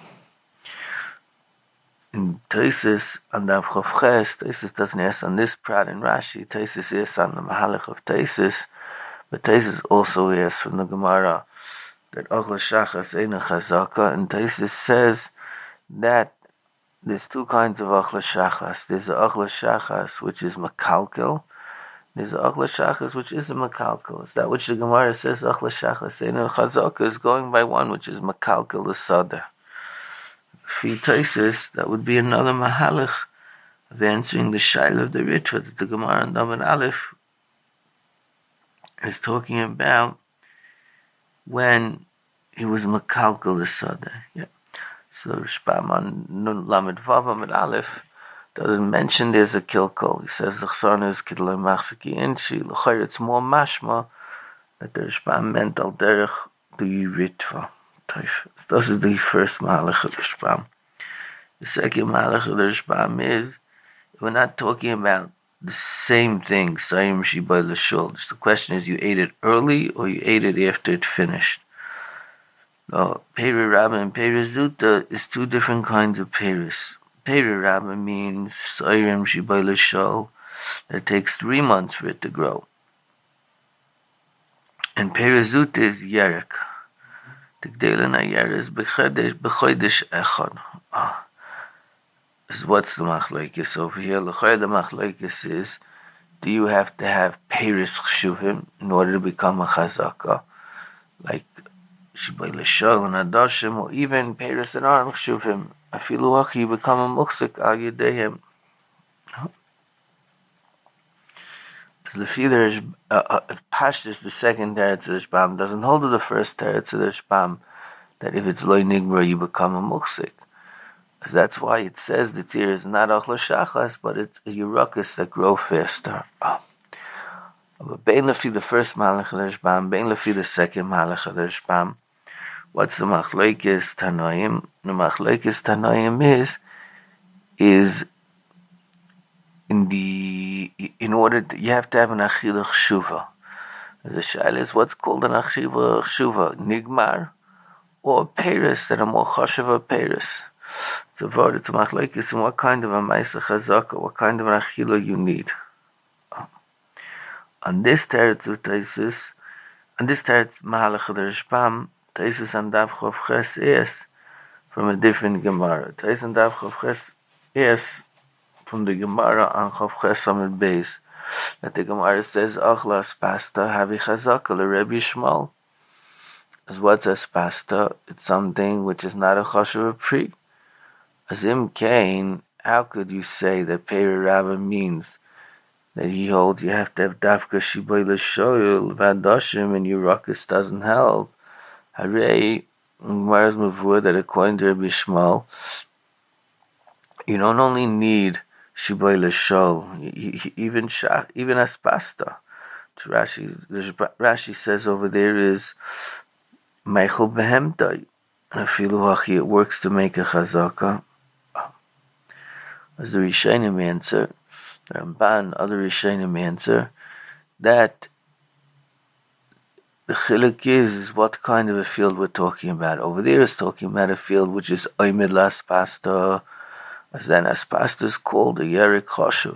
In Taisus on the Avchof Ches, Taisus doesn't ask on this prat in Rashi. Taisus asks on the Mahalach of Taisus, but Taisus also asks from the Gemara that Achla Shachas Eina Chazaka, and Taisus says that there's two kinds of Achla Shachas. There's a Achla Shachas which is Makalkel. There's a Achla Shachas which isn't Makalkel. It's that which the Gemara says Achla Shachas Eina Chazaka is going by one which is Makalkel L'Sadeh. For Taisus, that would be another Mahalach of answering the Shaila of the Ritva that the Gemara in David Aleph is talking about when he was Makalkel L'Sadeh. Yeah. So Rishbam on Nun Lamed Vav Amid Aleph doesn't mention there's a kilkol. He says the Chsarna is Kidloi Machzaki Inshi. L'chayr, it's more mashma that the Rishbam meant al derech the Ritva. This is the first Mahalach of the Rishbam. The second Mahalach of the Rishbam is we're not talking about the same thing. Sayim Shibay L'Shul. The question is, you ate it early or you ate it after it finished. No, Peri Rabba and Peri Zuta is two different kinds of Peris. Peri Rabba means Sayim Shibay L'Shul. It takes three months for it to grow. And Peri Zuta is Yerek. Tigdelen HaYer is B'chodesh Echad. Is what's the machlekes over here? The machlekes is, do you have to have Peris Chshuvim in order to become a Chazaka? Like Shibay L'Shol and Adashim, or even Peris and Aram Chshuvim. Afilu Achi, you become a Muksik Al Yedehem. The there is Pashtus, the second Teretz of the Rishbam, doesn't hold to the first Teretz of the Rishbam that if it's Loi Nigma, you become a Muksik. Because that's why it says the tzir is not Achla Shachas, but it's a Yerukas that grow faster. Oh. But Bein Lefi, the first Malach of the Rishbam, Bein Lefi, the second Malach of the Rishbam, what's the Machlekes Tanoim? The Machlekes Tanoim is, is in the, in order, to, you have to have an Achilach Shuva. The Shaila is what's called an Achilach Shuva, Nigmar, or Peris, that are more Choshev Peris. It's a word, it's a machlekes, and what kind of a Maisa Chazaka, what kind of an Achila you need. Oh. On this teretz of Taisus, on this teretz Mahalach of the Rishbam, Taisus and Dav Chof Ches is from a different Gemara. Taisus and Dav Chof Ches is from the Gemara on Chof Ches Amid Beis, that the Gemara says, Achla Aspasta Havi Chazaka LeRebbi Yishmael. As what's Aspasta? It's something which is not a Choshev Pri. Azim Kain, how could you say that Peri Rabba means that he holds you have to have Dafka Shibay L'Shoyul, Vadashim, and Yerukas doesn't help? Hooray, Gemara's Mavur that according to Rabbi Yishmael, you don't only need Shibay L'Shol, even even Aspasta. Rashi, Rashi says over there is Meichel Behemtai, and Afilu it works to make a Chazaka. As the Rishonim answer, the Ramban, other Rishonim answer, that the chiluk is, is what kind of a field we're talking about. Over there is talking about a field which is Oimid L'Aspasta, as then Aspasta is called a Yerek Choshev.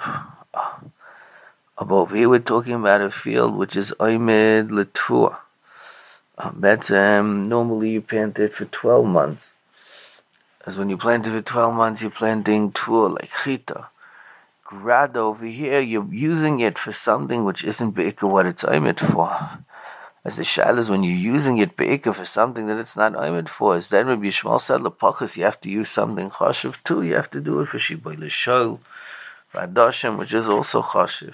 Above here we're talking about a field which is Oimid L'Tvua. Um, that's, um, normally you plant it for twelve months. As when you plant it for twelve months, you're planting tvua, like chita. grad over here, you're using it for something which isn't be'ikah what it's oimid for. As the shal is when you're using it be'ikah for something that it's not oimid for, as then Rabbi Yishmael said, L'pachas, you have to use something chashiv too. You have to do it for Shiboi L'Shol, for Adashim, which is also chashiv.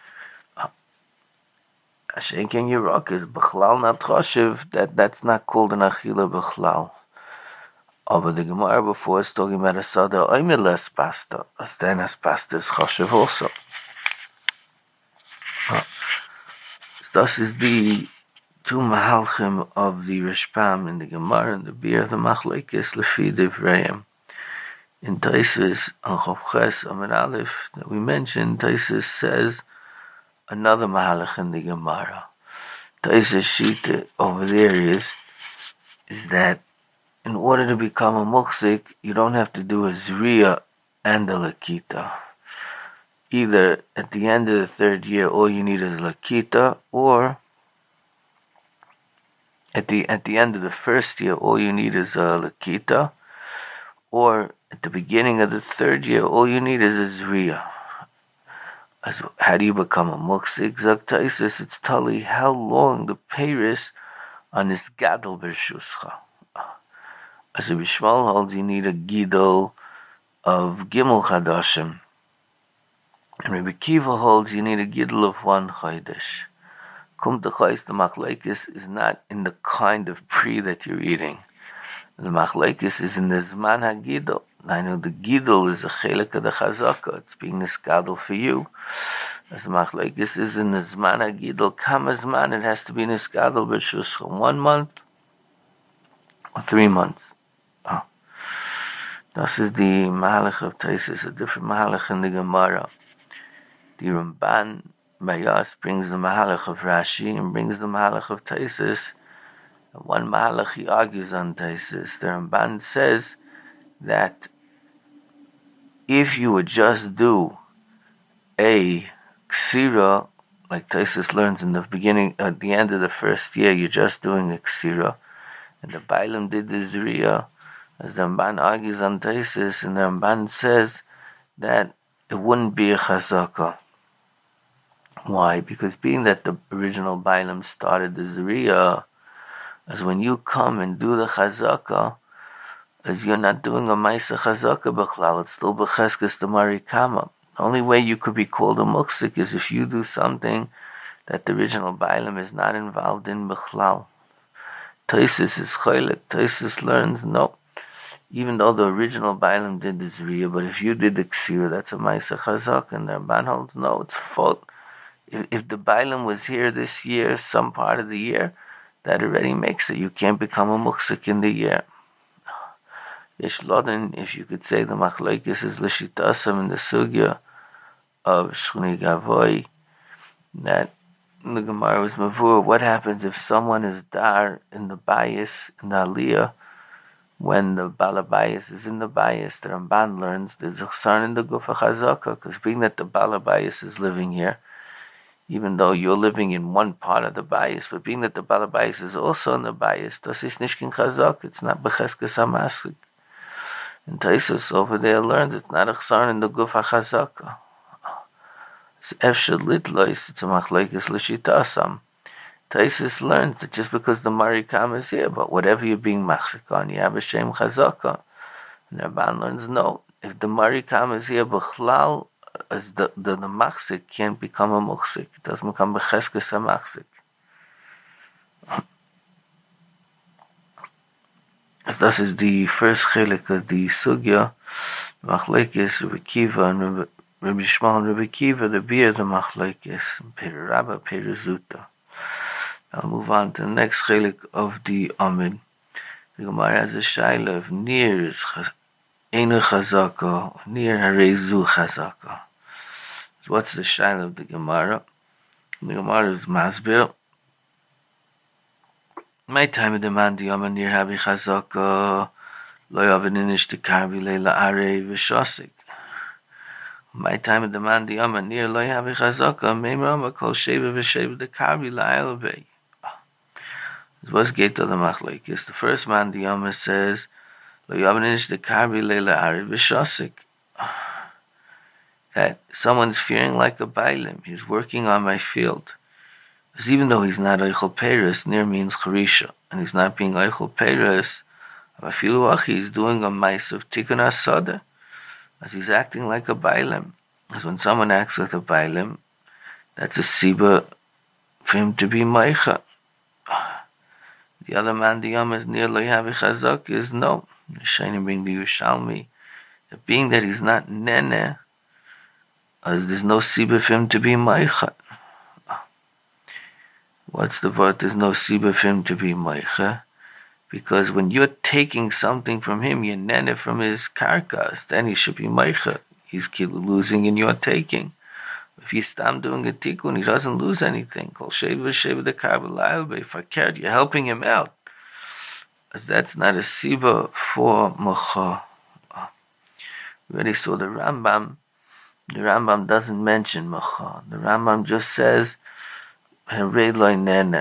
Ashenken Yerok is B'chlal not chashiv, that, that's not called an achila B'chlal. But the Gemara before is talking about a sada oimid less pasta, as then as pasta is chashiv also. This is the two mahalchim of the Rishpam in the Gemara and the Beer of the Machlekes Lefi Divrayim. In Taisus on Chavches Amid Aleph that we mentioned, Taisus says another mahalach in the Gemara. Taisus sheet over there is is that in order to become a muksik, you don't have to do a zriya and a lakita. Either at the end of the third year, all you need is a lakita, or at the at the end of the first year, all you need is a lakita, or at the beginning of the third year, all you need is a zriya. As, how do you become a muksik? Zaktaisis, it's tali how long the peiris on this gadol b'rshuscha. As Rabbi Yishmael holds, you need a gidol of gimel chadashim. And Rabbi Kiva holds you need a gidol of one chaydesh. Kum techais, the machlekes is not in the kind of pre that you're eating. The machlekes is in the zman hagidol. I know the gidol is a chelik of the chazaka. It's being niskadol for you. As the machlekes is in the zman hagidol, kama zman, it has to be niskadol b'shuscha. One month or three months. Oh. This is the mahalach of Taisus, a different mahalach in the Gemara. The Ramban Bayas brings the mahalach of Rashi and brings the mahalach of Taisus. And one mahalach he argues on Taisus. The Ramban says that if you would just do a ksira, like Taisus learns in the beginning, at the end of the first year, you're just doing a ksira, and the Bailam did the zriya, as the Ramban argues on Taisus, and the Ramban says that it wouldn't be a chazakah. Why? Because being that the original Bailam started the zriya, as when you come and do the chazakah, as you're not doing a maisa chazakah b'chlal, it's still b'cheskes the marikama. The only way you could be called a muksik is if you do something that the original Bailam is not involved in b'chlal. Taisus is chaylik. Taisus learns, no, even though the original Bailam did the zriya, but if you did the ksira, that's a maisa chazakah, and the Ramban holds, no, it's fault. If, if the Bailam was here this year, some part of the year, that already makes it. You can't become a muksik in the year. Yesh Lodin, if you could say the machlekes is l'shitasam in the sugya of Shchuni Gavoy, that the Gemara was mavur. What happens if someone is dar in the bias, in the aliyah, when the balabayas is in the bias? The Ramban learns there's a chsarn in the gufa chazaka, because being that the balabayas is living here, even though you're living in one part of the bias, but being that the balabayas is also in the bias, das is nishkin chazak, it's not becheskes hamasik. And Taisus over there learns it's not a chsarn in the gufa chazaka. It's efshad litlois, it's a machlekes l'shitasam. Taisus learns that just because the marikam is here, but whatever you're being machzik on, you have a shem chazaka. And Rabban learns, no, if the marikam is here, b'chlal, as the, the, the machzik can't become a muksik. It doesn't become b'cheskes a machzik. This is the first chelik of the sugya, machlekes, Rabbi Kiva, and Rabbi, Rabbi Yishmael and Rabbi Kiva, the beer, the machlekes, Peri Rabba, Peri Zuta. I'll move on to the next chelik of the Amid. The Gemara has a shaila of near is Einu chazaka, near harezu chazaka. So what's the shaila of the Gemara? The Gemara is masbir. My time of demand the Yama near habi chazaka, lo yavininish the karbi leila are v'shosik. My time of demand the Yama near lo habi chazaka, meimrama kol sheva v'sheva the karbi la'elvei. What's gate of the machlekes? The first man the Yama says, Lo yavnish the karbi leila are v'shosik. that someone's fearing like a bailim. He's working on my field. Because even though he's not Eichel Peres, near means Charisha, and he's not being Eichel Peres, Afilu he's doing a mice of Tikkun HaSodeh, as he's acting like a bailim. Because when someone acts like a bailim, that's a siba for him to be meicha. The other man, the yom is near lo yavi chazak, is no. The Shainim bring the Yerushalmi, that being that he's not nene, as there's no siba for him to be meicha. What's the word? There's no siba for him to be meicha, because when you're taking something from him, you're nene from his karkas, then he should be meicha. He's losing and you're taking. If you stop doing a tikkun, he doesn't lose anything. Kol sheva sheva the karbalayel beifakert. You're helping him out. As that's not a siba for mocha. We already saw the Rambam. The Rambam doesn't mention mocha. The Rambam just says herei loy nene.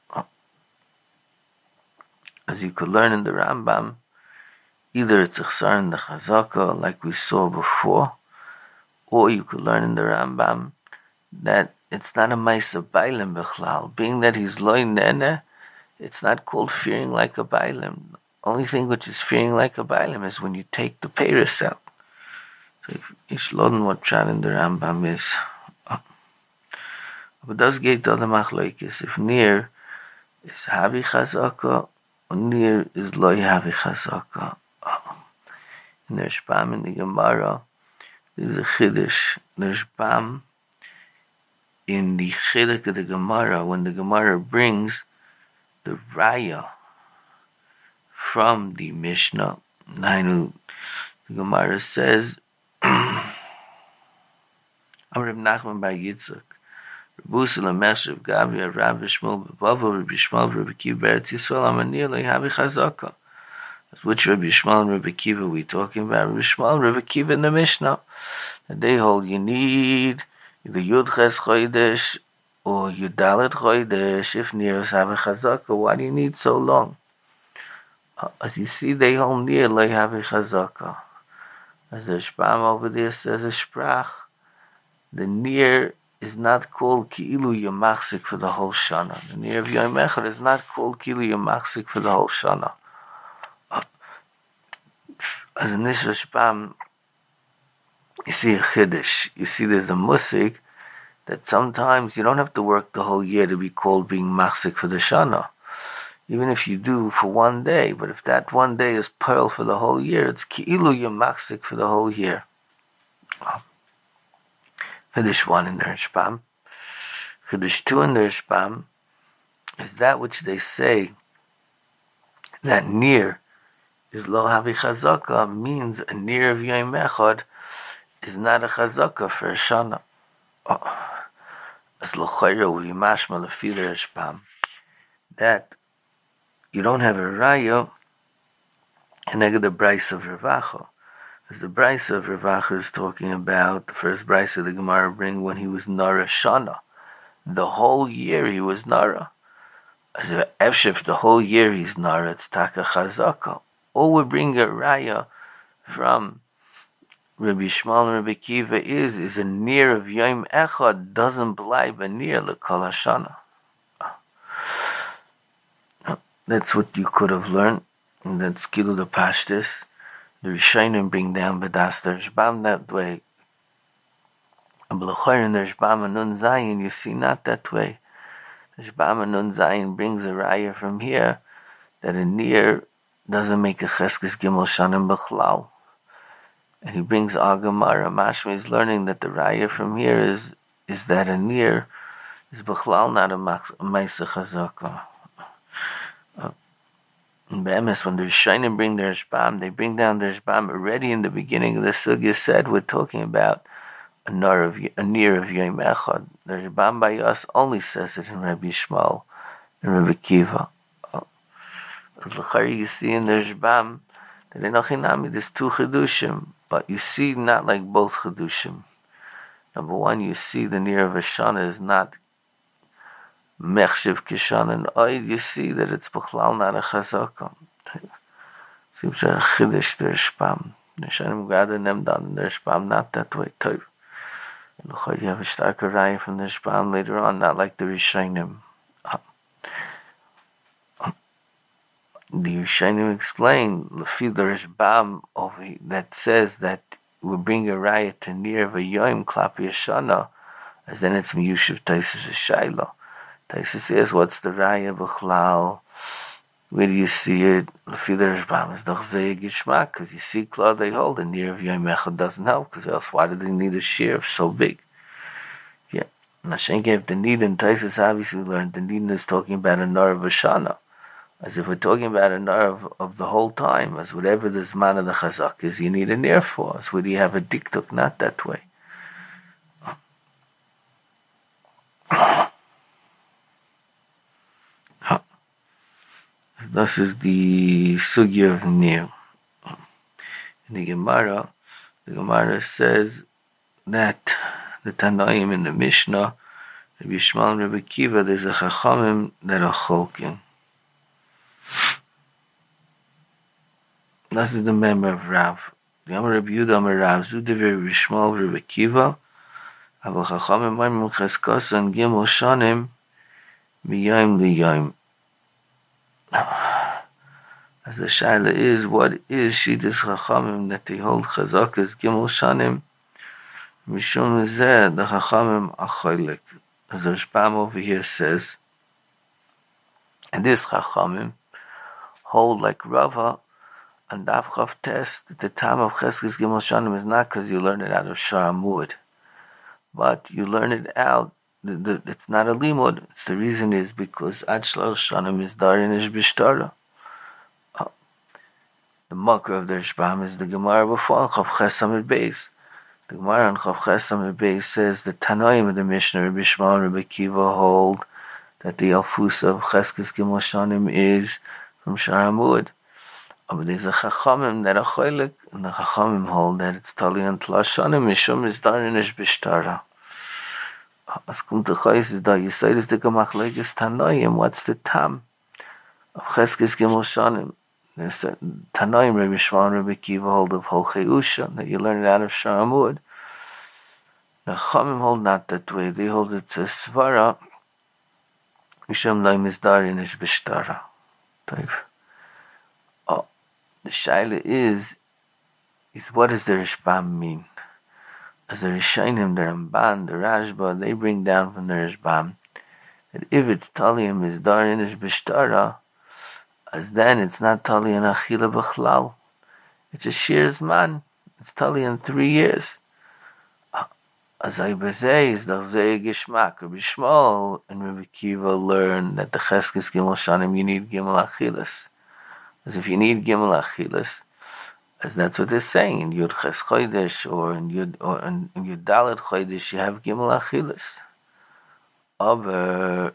As you could learn in the Rambam, either it's ichsar in the chazaka, like we saw before, or you could learn in the Rambam that it's not a ma'isa bailim bichlal. Being that he's loy nene, it's not called fearing like a bailim. The only thing which is fearing like a bailim is when you take the peiros out. So if ish loden what chat in the Rambam is. But does get the other machlokes. If near is havi chazaka, or near is loy havi chazaka. In the Shpam in the Gemara, there's a chiddush. There's Shpam in the chiddush of the Gemara, when the Gemara brings the raya from the Mishnah. The Gemara says, Amr Reb Nachman bar Yitzchak, Rebusa Lameshev Gavi Rav Shmuel Bava Rabbi Shmuel Rabbi Kiva Beretz Yisrael Amanir Lehavi Chazaka. Which Rabbi Shmuel and Rabbi Kiva we talking about? Rabbi Shmuel and Rabbi Kiva in the Mishnah. And they hold you need either Yud Ches Chodesh or Yudalet Chodesh if near us have a Chazaka. Why do you need so long? Uh, as you see, they hold near Lei have a Chazaka. As the Shpam over there says a Sprach, the near is not called Ki'ilu Yamachsik for the whole Shana. The near of Yom Echad is not called Ki'ilu Yamachsik for the whole Shana. As in this Rashbam, you see a chiddush. You see there's a musik that sometimes you don't have to work the whole year to be called being machzik for the shana. Even if you do for one day, but if that one day is pearl for the whole year, it's ki'ilu you're machzik for the whole year. Chiddush one in the Rashbam. Chiddush two in the Rashbam is that which they say that near is lo havi chazaka means a near of Yom Echad is not a chazaka for a shana. As l'chayra uli mashma lefi the Rashbam that you don't have a raya and I get the Bryce of Ravacha. As the Bryce of Ravacha is talking about the first Bryce of the Gemara bring when he was Nara Shana. The whole year he was Nara. As a Efshif, the whole year he's Nara, it's Taka Chazaka. All we bring a raya from Rabbi Shmuel and Rabbi Kiva is, is a near of Yom Echad doesn't blind a near l'kol hashana. That's what you could have learned, and that's Kilu the Pashtis. The Rishonim bring down B'das the Rashbam that way. And B'lachar in the Rashbam and Nun Zayin, you see not that way. The Rashbam and Nun Zayin brings a raya from here that a near doesn't make a cheskes gimel shanim b'chlal. And he brings Agamara. Mashma is learning that the raya from here is is that a near is b'chlal, not a ma'isa chazaka. In Be'emes, when the Rishonim bring their Rashbam, they bring down their Rashbam already in the beginning of the sugya said we're talking about a near of a near of Yom Echad. The Rashbam by us only says it in Rabbi Shmuel and Rabbi Kiva. As l'chari you see in the Rashbam that in Achinami there's two chidushim, but you see not like both chidushim. Number one, you see the near of Ashana is not Mechshiv Kishan, and Oid, you see that it's B'chlal not a Chazaka. Seems a Chiddush the Rashbam. The Shanim gather them down in the Rashbam, not that way. Tov. You have a starker raya from the Rishbam later on, not like the Rishonim. The Rishonim explain the Rishbam over that says that we bring a raya to near v'yoyim klapi Yashana, as then it's miyushiv Taisus Shaila. Taisus says, what's the raya b'chlal? Where do you see it? Lefi the Rishbam is doch zeh gishmak, because you see Klal they hold, and near v'yoyim echad doesn't help, because else why do they need a shear so big? Yeah. Nashenke, if the need in Taisus obviously learned, the need is talking about a nar of Shana. As if we're talking about a nar of, of the whole time, as whatever the zman of the chazak is, you need a ner for. As would you have a diktuk, not that way. This is the sugya of ner. In the Gemara, the Gemara says that the Tanoim in the Mishnah, Rabbi Yishmael and Rabbi Akiva, there's a Chachamim that are cholkin. This is the member of Rav. The Amar Rabbi Yehuda Amar Rav, Zudever Rabbi Yishmael Rabbi Akiva, Aval Chachamim Maimon Cheskos and Gimel Shanim, Miyayim Liyayim. As the shaila is, what is Shidduch Chachamim that they hold Chazak as Gimel Shanim? Mishum Zeh, the Chachamim Achoylek. As the Rishbam over here says, and this Chachamim hold like Rava and Daf Chav Tes that the time of Cheskes Gimel Shanim is not because you learn it out of Shar Amud, but you learn it out. The, the, it's not a limud. It's the reason is because Ad Shlosh Shanim is Darin Ish Bishtara. Uh, the makra of the Rishbam is the Gemara before on Chav Ches Amud Beis. The Gemara on Chav Ches Amud Beis says the Tanoim of the Mishnah, Rabbi Yishmael and Rabbi Akiva hold that the Alfusa of Cheskes Gimel Shanim is from Shar Amud. Uh, but there's a Chachamim that are Choylek, and the Chachamim hold that it's Tali and Tlash Shanim Mishum is Darin Ish Bishtara. As kommt the Chayis is da, you say this the Gemachleges Tanoim, what's the tam of Cheskes Gimel Shanim? There's a Tanoim, Rabbi Yishmael and Rabbi Akiva hold of Holchei Usha, that you learn it out of Shar Amud. The Chachamim hold not that way, they hold it's a Svara, Mishum Noim is Darin Ish Bishtara. Oh, the Shaila is, is what does the Rishbam mean? As the Rishonim, the Ramban, the Rashba, they bring down from the Rishbam that if it's Talium is Darin Ish Bishtara, as then it's not Tali and Achila B'chlal. It's a Shir Zman. It's Tali in three years. As I bezei is the Zeh Gishmak. Rabbi Yishmael and Rabbi Akiva learn that the Cheskes Gimel Shanim you need Gimel Achilas. As if you need Gimel Achilas, as that's what they're saying in Yud Ches Chodesh or in Yud or in, in Yud Dalet Chodesh you have Gimel Achilas. Aber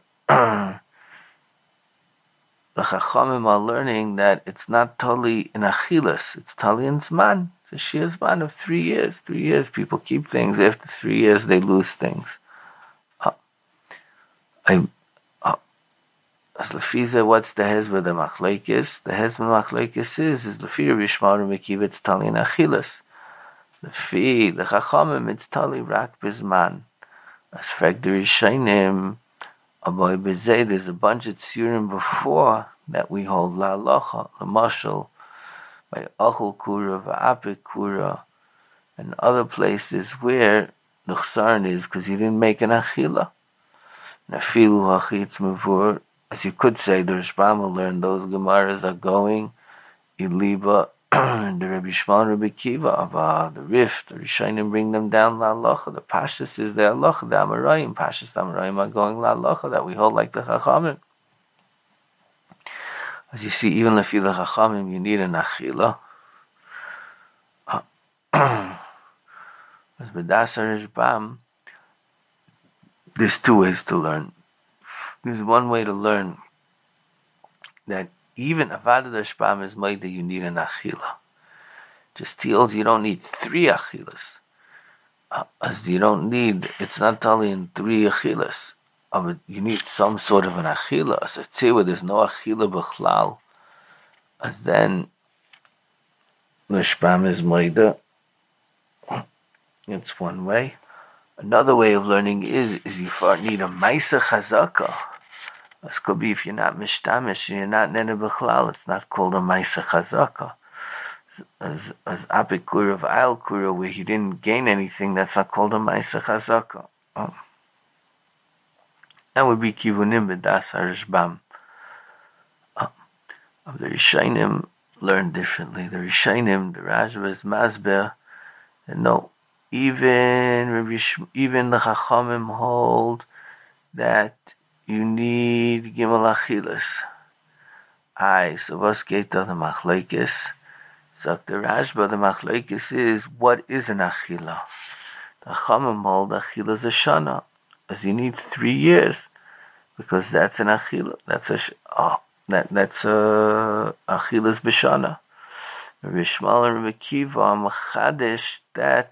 the Chachamim are learning that it's not totally in Achilas, it's totally in Zman. It's a Shir Zman of three years. Three years people keep things. After three years they lose things. Uh, I As Lefiza, what's the hezbollah the machlekes? The hezbollah machlekes is is Lefi Rabbi Yishmael and Rabbi Akiva it's tali in achilas. Lefi the Chachamim it's tali rak bizman. As frag the Rishonim, aboy bezei there's a bunch of tzurim before that we hold la halacha, the mashal by achol kura v'apik kura and other places where the chsaron is because he didn't make an achila. Nafilu hachitz mevur. As you could say, the Rishbam will learn those Gemaras are going, Iliba, the Rabbi Yishmael and Rabbi Akiva, Abba, the Rif, the Rishonim bring them down La Halacha, the Pashas is the Halacha, the Amarayim, Pashas, the Amarayim are going La Halacha, that we hold like the Chachamim. As you see, even if you're the Chachamim, you need an Achila. As B'dasar Rishbam, there's two ways to learn. There's one way to learn that even Avad Rishbam is made that you need an achila. Just tells you don't need three achilas. Uh, as you don't need, it's not only in three achilas. Uh, but you need some sort of an achila. As I say, where there's no achila b'chlal, as then Rishbam is made. It's one way. Another way of learning is is you need a Maisa Chazaka. This could be if you're not Mishtamish and you're not Nene B'chlal, it's not called a Maisa Chazaka. As as Apikura of Al Kura, where he didn't gain anything, that's not called a Maisa Chazaka. Oh. That would be Kivunim B'das HaRashbam. Oh. The Rishonim learn differently. The Rishonim, the Rashba is Masber, and no, even even the Chachamim hold that you need Gimel Achilas. Aye, so what's geht of the Machlekes? So the Rashba, the Machlekes is, what is an Achila? The Chachamim hold Achila is a Shana, as you need three years, because that's an Achila. That's a oh, that that's a Achilas B'Shana. Rabbi Shmuel and Rabbi Kiva Machadesh that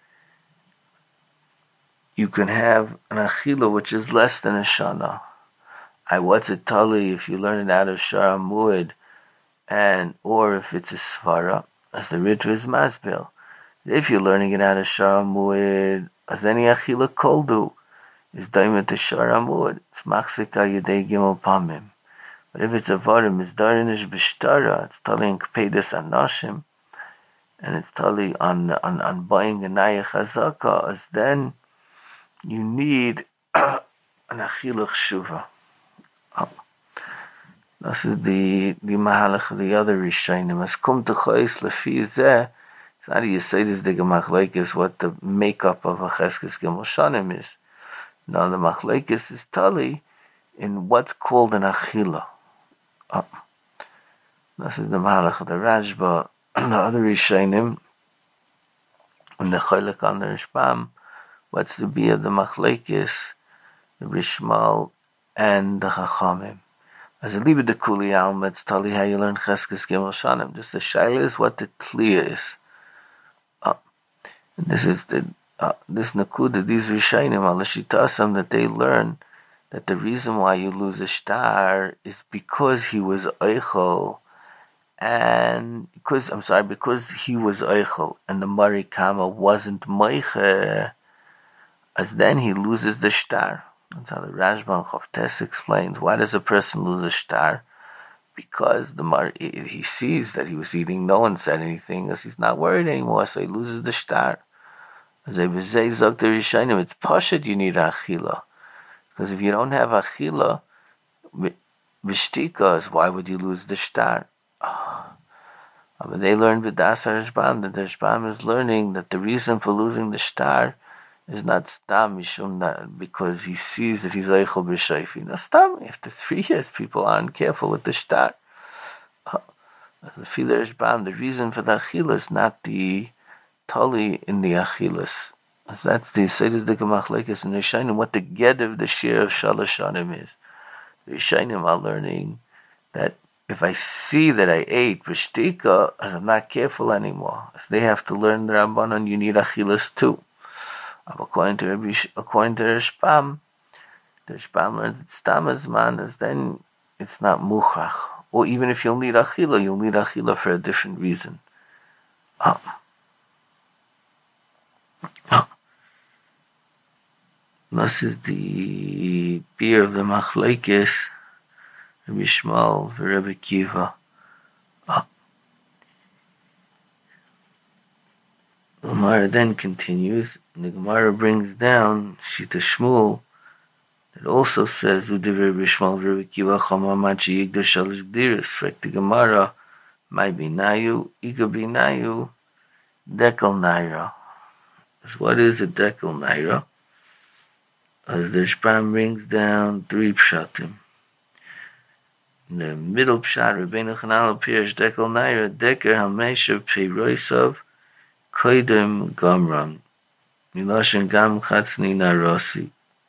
you can have an Achila which is less than a Shana. I what's it tali if you learn it out of Shara Mu'id, and or if it's a Svara, as the Ritva is Masbil. If you're learning it out of Shara Mu'id, as any Achila Koldu is Daimet to Shara Mu'id, it's Machsika Yedei Gimel Pamim. But if it's a Varim, it's Darinish B'Shtara, it's tali in Kpedus Anoshim, and it's tali on, on, on buying a Naya Chazaka, as then you need an Achilach Shuva. Oh. This is the the Mahalach of the other Rishonim. As kum to Chois Lefi Zeh, it's not you say this the Machlekes what the makeup of a Cheskes Gimel Shanim is. No, the Machlekes is tali in what's called an Achila. Oh. This is the Mahalach of the Rashba, and the other Rishonim, and the Cholek on the Rishbam. What's the be of the Machlekes, the Rishmal, and the Chachamim? As a liebe de Kuli Alma, it's tali how you learn Cheskes Gimel Shanim. Just the Shaila is what the Kliya is. Uh, this is the uh, this Nakuda, these Rishainim, Alashitasam, that they learn that the reason why you lose a star is because he was Eichel, and because, I'm sorry, because he was Eichel, and the Mari Kama wasn't Meiche, as then he loses the star. That's how the Rashba Chavtes explains. Why does a person lose a star? Because the Mar he sees that he was eating, no one said anything, as he's not worried anymore, so he loses the star. As I was saying, Zok the Rishonim, it's Pashut you need Achila. Because if you don't have Achila, Vishtika, why would you lose the star? Oh. But they learned with Das HaRashbam, that the Rashbam is learning that the reason for losing the star is not Stam Mishum, because he sees that he's Eichel B'Shaifi. No, Stam, after three years, people aren't careful with the star. Uh, as the Filer Rashbam, the reason for the Achila is not the Tali in the Achilas. As that's the Seidas de Machlekes and the Rishonim, what the get of the share of Shalosh Shanim is. The Rishonim are learning that if I see that I ate B'Shtika, as I'm not careful anymore, as they have to learn the Rabbanon, you need Achilas too. According to according to Rashbam, the Rashbam learns that Stam Azman is then it's not Muchach. Or even if you'll need Achila, you'll need Achila for a different reason. Oh. Oh. This is the beer of the Machlekes, Rabbi Shmuel, Rabbi Kiva. Oh. The Gemara then continues, and the Gemara brings down Shita Shmuel, that also says, Udiver Rabbi Shmuel, Rabbi Kiva, Chama Machi Yigdash Shalish Gdiris, Frek the Gemara, Mai Binayu, Iga Binayu, Dekel Naira. What is a Dekel Naira? As the Rashbam brings down three pshatim. In the middle pshat, Rabbeinu Chanal appears Dekel Naira, Deker Hamesha Peiroisav, Koidem Gamram, Miloshen Gam Chatzni Narosi.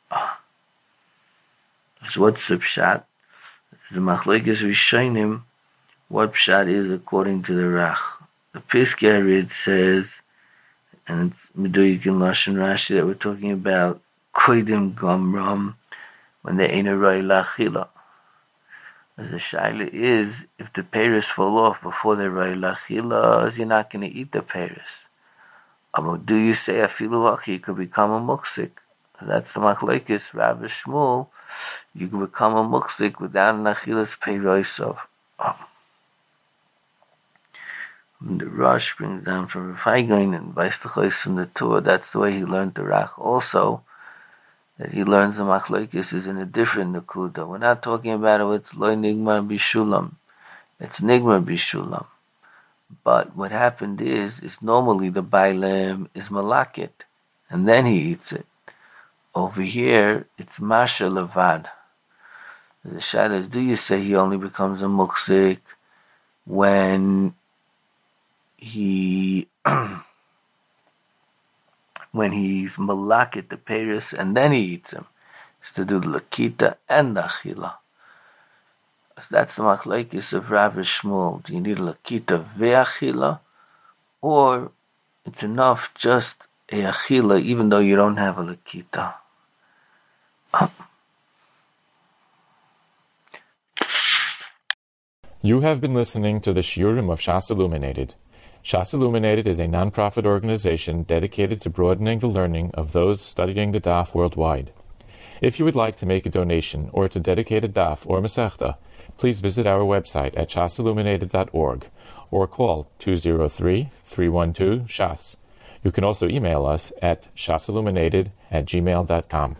So what's the pshat? The Machlekes Rishonim, what pshat is according to the Rach. The Piskei Harid says, and it's Meduyik in Lashon Rashi that we're talking about Koidem Gamram, when they ain't a Roi Lachila. As the shaila is, if the peiros fall off before the Roi Lachila, you're not going to eat the peiros. Do you say afilu hachi, you could become a muksik? That's the machlokes Rav Shmuel. You can become a muksik without an achilas peiroisov. The Rosh brings down from Rav Haigain and Vaistachos from the Torah. That's the way he learned the Rach. Also, that he learns the machlokes is in a different nakuda. We're not talking about it. It's loy nigmar bishulam. It's nigmar bishulam. But what happened is, is normally the bailem is malakit, and then he eats it. Over here, it's masha levad. The shadow is, do you say he only becomes a muksik when he when he's malakit the peris and then he eats him? It's to do the lakita and the achila. So that's the machlokes of Rav Shmuel. Do you need a lakita ve'achila, or it's enough just a achila even though you don't have a lakita? You have been listening to the Shiurim of Shas Illuminated. Shas Illuminated is a non-profit organization dedicated to broadening the learning of those studying the Daf worldwide. If you would like to make a donation or to dedicate a Daf or Masechta, please visit our website at shas illuminated dot org or call two zero three, three one two, S H A S. You can also email us at shasilluminated at gmail dot com.